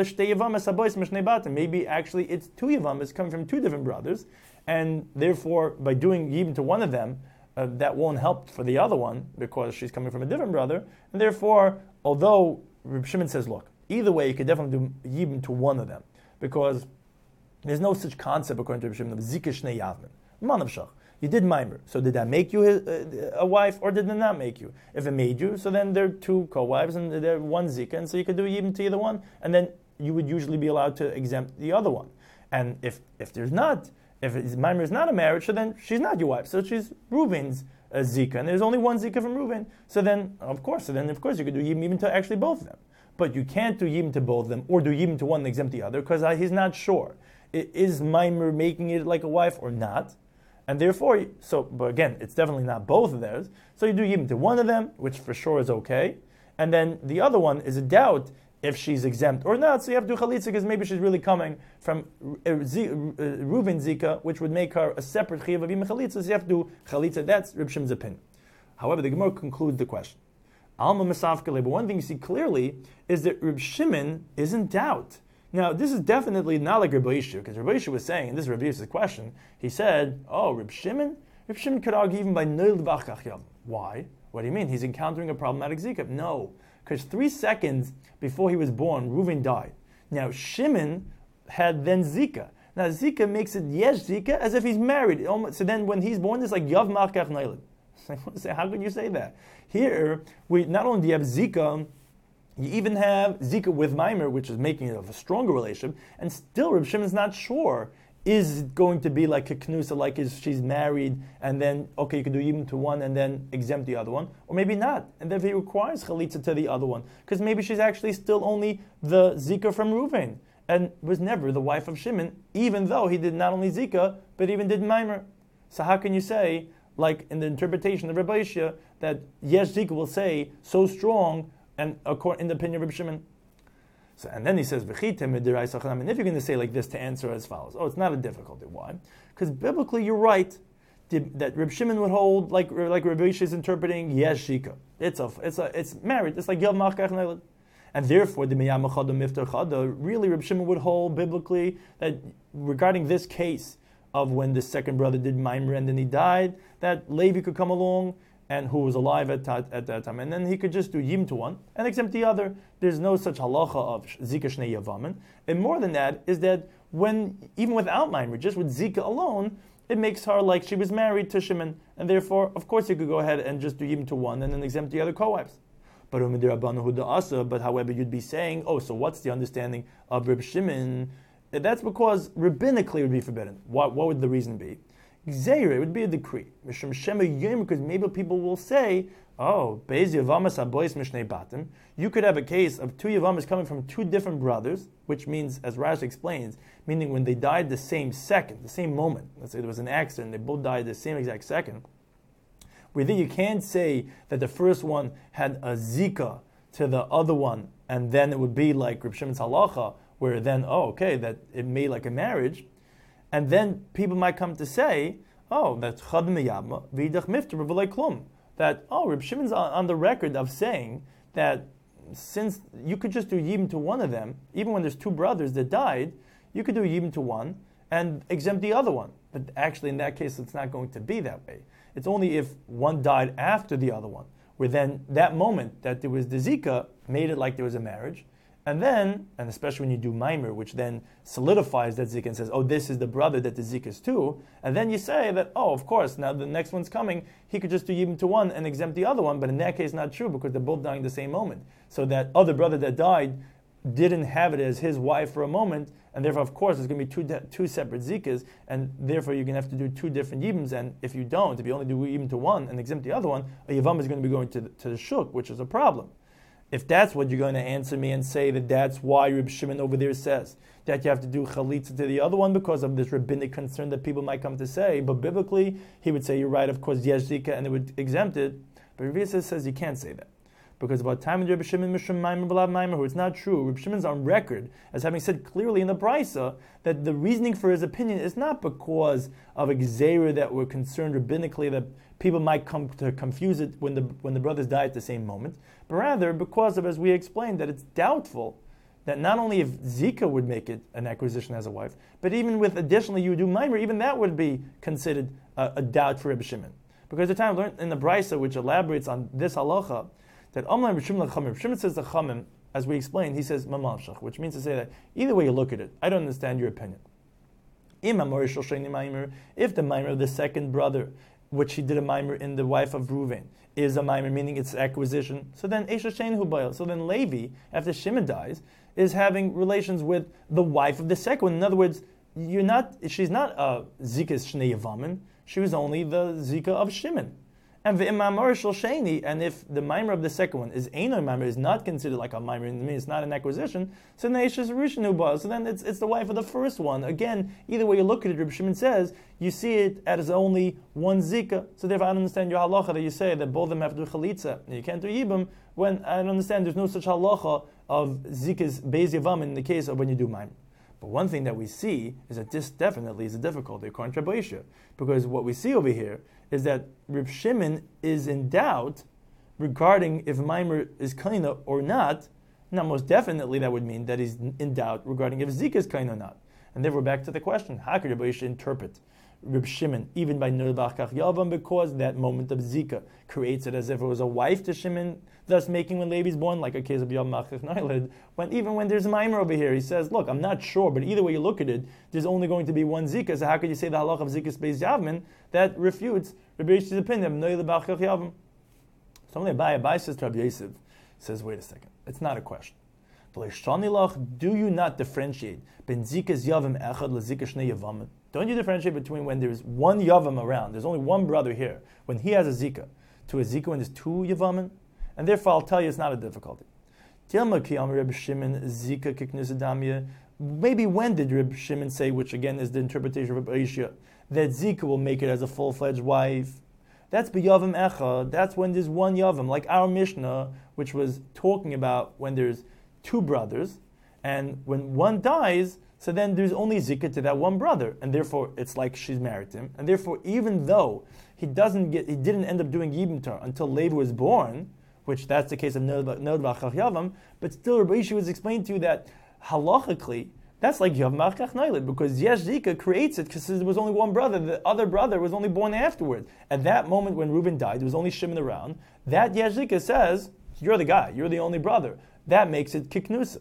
maybe actually it's two yavamas coming from two different brothers, and therefore by doing yibum to one of them, that won't help for the other one because she's coming from a different brother. And therefore, although Reb Shimon says, look, either way, you could definitely do yibum to one of them because there's no such concept according to Reb Shimon of zika shnei yavmin. Manav shach. You did mimer, so did that make you a wife, or did it not make you? If it made you, so then they're two co-wives and they're one zika, and so you could do yibum to either one, and then you would usually be allowed to exempt the other one. And if there's not, if mimer is not a marriage, so then she's not your wife, so she's Reuven's zika, and there's only one zika from Reuven. So then, of course, you could do yibum even to actually both of them. But you can't do yibum to both of them, or do yibum to one and exempt the other, because he's not sure. Is mimer making it like a wife or not? And therefore, but again, it's definitely not both of theirs. So you do yibum to one of them, which for sure is okay. And then the other one is a doubt if she's exempt or not. So you have to do chalitza because maybe she's really coming from Reuven zika, which would make her a separate chiyuv of yibum chalitza. So you have to do chalitza. That's Reb Shimon's opinion. However, the Gemara concludes the question. Alma Masafkale. But one thing you see clearly is that Reb Shimon is in doubt. Now, this is definitely not like Rabbi Yishu, because Rabbi Yishu was saying, and this is Rabbi Yishu's question, he said, Reb Shimon could argue even by Neil Vachach Yav. Why? What do you mean? He's encountering a problematic zika. No, because 3 seconds before he was born, Reuven died. Now, Shimon had then zika. Now, zika makes it yesh zika as if he's married. So then when he's born, it's like Yav Machkach Neilid. How could you say that? Here, we not only do you have zika, you even have zika with mimer, which is making it of a stronger relationship, and still Reb Shimon's not sure. Is it going to be like a knusa, like she's married, and then, okay, you can do yibum to one and then exempt the other one, or maybe not, and then he requires chalitza to the other one, because maybe she's actually still only the zika from Reuven, and was never the wife of Shimon, even though he did not only zika, but even did mimer. So how can you say, like in the interpretation of Rabbi Yishia, that yes, zika will say, so strong, and in the opinion of Reb Shimon. So, and then he says, and if you're going to say like this to answer as follows, it's not a difficulty. Why? Because biblically you're right that Reb Shimon would hold like Rabbi Yishia is interpreting yes shika. It's married. It's like Yav Machkach Neilid. And therefore the Miyam Chada Miftar Chada, really Reb Shimon would hold biblically that regarding this case of when the second brother did mimer and then he died, that Levi could come along and who was alive at that time, and then he could just do yibum to one and exempt the other. There's no such halacha of zika shnei yavamin. And more than that is that when even without mimer, just with zika alone, it makes her like she was married to Shimon, and therefore, of course, you could go ahead and just do yibum to one and then exempt the other co-wives. But however, you'd be saying, so what's the understanding of Reb Shimon? That's because rabbinically it would be forbidden. What would the reason be? It would be a decree. Because maybe people will say, you could have a case of two Yavamas coming from two different brothers, which means, as Rashi explains, meaning when they died the same second, the same moment. Let's say there was an accident, they both died the same exact second. Where then you can't say that the first one had a zika to the other one, and then it would be like Reb Shimon's halacha, where then, that it made like a marriage. And then people might come to say, that's chad meyama v'idach mifter b'v'lei klum. That Reb Shimon's on the record of saying that since you could just do yibum to one of them, even when there's two brothers that died, you could do yibum to one and exempt the other one. But actually, in that case, it's not going to be that way. It's only if one died after the other one, where then that moment that there was the zika made it like there was a marriage. And then, and especially when you do mimer, which then solidifies that zika and says, this is the brother that the zika is to, and then you say that, of course, now the next one's coming, he could just do yibum to one and exempt the other one, but in that case, not true, because they're both dying the same moment. So that other brother that died didn't have it as his wife for a moment, and therefore, of course, there's going to be two separate zikas, and therefore you're going to have to do two different yibums, and if you only do yibum to one and exempt the other one, a yivam is going to be going to the shuk, which is a problem. If that's what you're going to answer me and say that that's why Reb Shimon over there says that you have to do chalitza to the other one because of this rabbinic concern that people might come to say, but biblically he would say you're right, of course, yesh zika, and it would exempt it. But Reb Yisrael says you can't say that. Because about time in Reb Shimon, Mishum Maimer, B'lav Maimer, who it's not true. Reb Shimon's on record as having said clearly in the Brisa that the reasoning for his opinion is not because of a gzeira that we're concerned rabbinically that people might come to confuse it when the brothers die at the same moment, but rather because of, as we explained, that it's doubtful that not only if Zika would make it an acquisition as a wife, but even with additionally you do Maimer, even that would be considered a doubt for Reb Shimon. Because the time learned in the Brisa, which elaborates on this halacha, that Amlam Rishim Lachamim, Shimon says the Chamim, as we explained, he says Mamalshach, which means to say that either way you look at it, I don't understand your opinion. If the mimer of the second brother, which he did a mimer in the wife of Reuven, is a mimer, meaning it's acquisition, so then Esha Shein Hu Bayil. So then Levi, after Shimon dies, is having relations with the wife of the second one. In other words, she's not a Zikas Shnei Yavamin, she was only the Zika of Shimon. And and if the mimer of the second one is Eino mimer, is not considered like a mimer, it's not an acquisition, so then it's just Rishon Hu. So then it's the wife of the first one. Again, either way you look at it, Reb Shimon says, you see it as only one Zika. So therefore I don't understand your halacha that you say that both of them have to do Chalitza, and you can't do Yibam, when I don't understand there's no such halacha of Zika's Beis Yavam in the case of when you do mimer. But one thing that we see is that this definitely is a difficulty according to Rabbi Yishia, because what we see over here is that Reb Shimon is in doubt regarding if Maimer is kaina or not. Now, most definitely that would mean that he's in doubt regarding if Zika is kaina or not. And therefore, back to the question: how could Rabbi Yishia interpret Reb Shimon even by Ner Bachach Yavam, because that moment of Zika creates it as if it was a wife to Shimon, thus making when Levi's born, like a case of Yavam Machach Nailed, even when there's a Maimer over here, he says, look, I'm not sure, but either way you look at it, there's only going to be one Zika, so how could you say the halach of Zika's Beis Yavmin that refutes Rabbi Yishia's opinion of Ner Bachach Yavam? So only Abai says to Rabbi Yosef, says, wait a second, it's not a question. Do you not differentiate ben Zika's Yavam Echad leZika Shnei Yavamin? Don't you differentiate between when there's one Yavam around, there's only one brother here, when he has a Zika, to a Zika when there's two Yavamin? And therefore I'll tell you it's not a difficulty. Maybe when did Reb Shimon say, which again is the interpretation of Rabbi Yishia, that Zika will make it as a full-fledged wife? That's B'Yavam Echad, that's when there's one Yavam, like our Mishnah, which was talking about when there's two brothers, and when one dies, so then there's only Zika to that one brother, and therefore it's like she's married to him, and therefore even though he didn't end up doing Yibum to her until Levi was born, which that's the case of Nod Bachach Yavam, but still Rabbi Yishia was explaining to you that halachically that's like Yavam Bachach Nailed, because Yesh Zika creates it because there was only one brother, the other brother was only born afterward. At that moment when Reuben died, there was only Shimon around, that Yesh Zika says, you're the guy, you're the only brother. That makes it Kiknusa.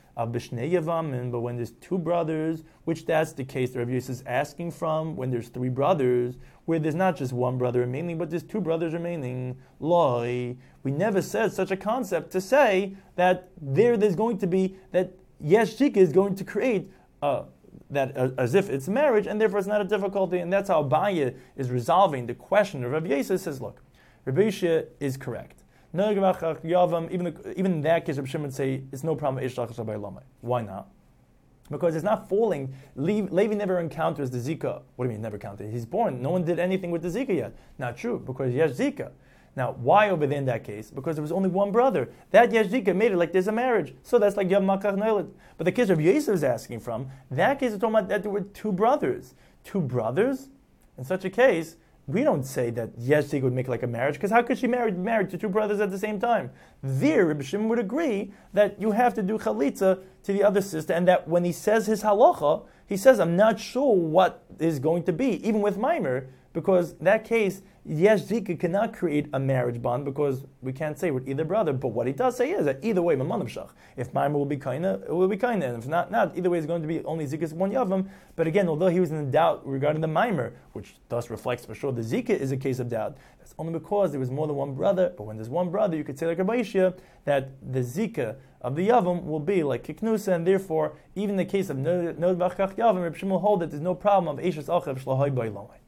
But when there's two brothers, which that's the case that Rabbi Yosef is asking from, when there's three brothers, where there's not just one brother remaining, but there's two brothers remaining, Loi, we never said such a concept to say that there's going to be, that Yesh Zika is going to create that as if it's marriage, and therefore it's not a difficulty, and that's how Abaye is resolving the question of Rabbi Yosef. Says, look, Rabbi Yishia is correct. Even in that case, Rabbi Shimon would say it's no problem. Why not? Because it's not falling. Levi never encounters the Zika. What do you mean never encountered? He's born. No one did anything with the Zika yet. Not true, because Yesh Zika. Now, why over there in that case? Because there was only one brother. That Yesh Zika made it like there's a marriage. So that's like Yavam Makach Noiled. But the case of Yosef is asking from, that case is talking about that there were two brothers. Two brothers? In such a case, we don't say that Yesh Zika would make like a marriage, because how could she married to two brothers at the same time? There, Rabbi Shimon would agree that you have to do chalitza to the other sister, and that when he says his halacha, he says, I'm not sure what is going to be, even with Maimer, because in that case, Yesh Zika cannot create a marriage bond, because we can't say with either brother. But what he does say is that either way, if Maimer will be kaina, it will be kaina, and if not, either way is going to be only Zika's one yavam. But again, although he was in doubt regarding the Maimer, which thus reflects for sure the Zika is a case of doubt, that's only because there was more than one brother. But when there's one brother, you could say like Rabbi Yishia, that the Zika of the yavam will be like kiknusa, and therefore even in the case of Nod Bachach Yavam, Reb Shimon will hold that there's no problem of Eishes Achav Shlahai Ba'ilomai.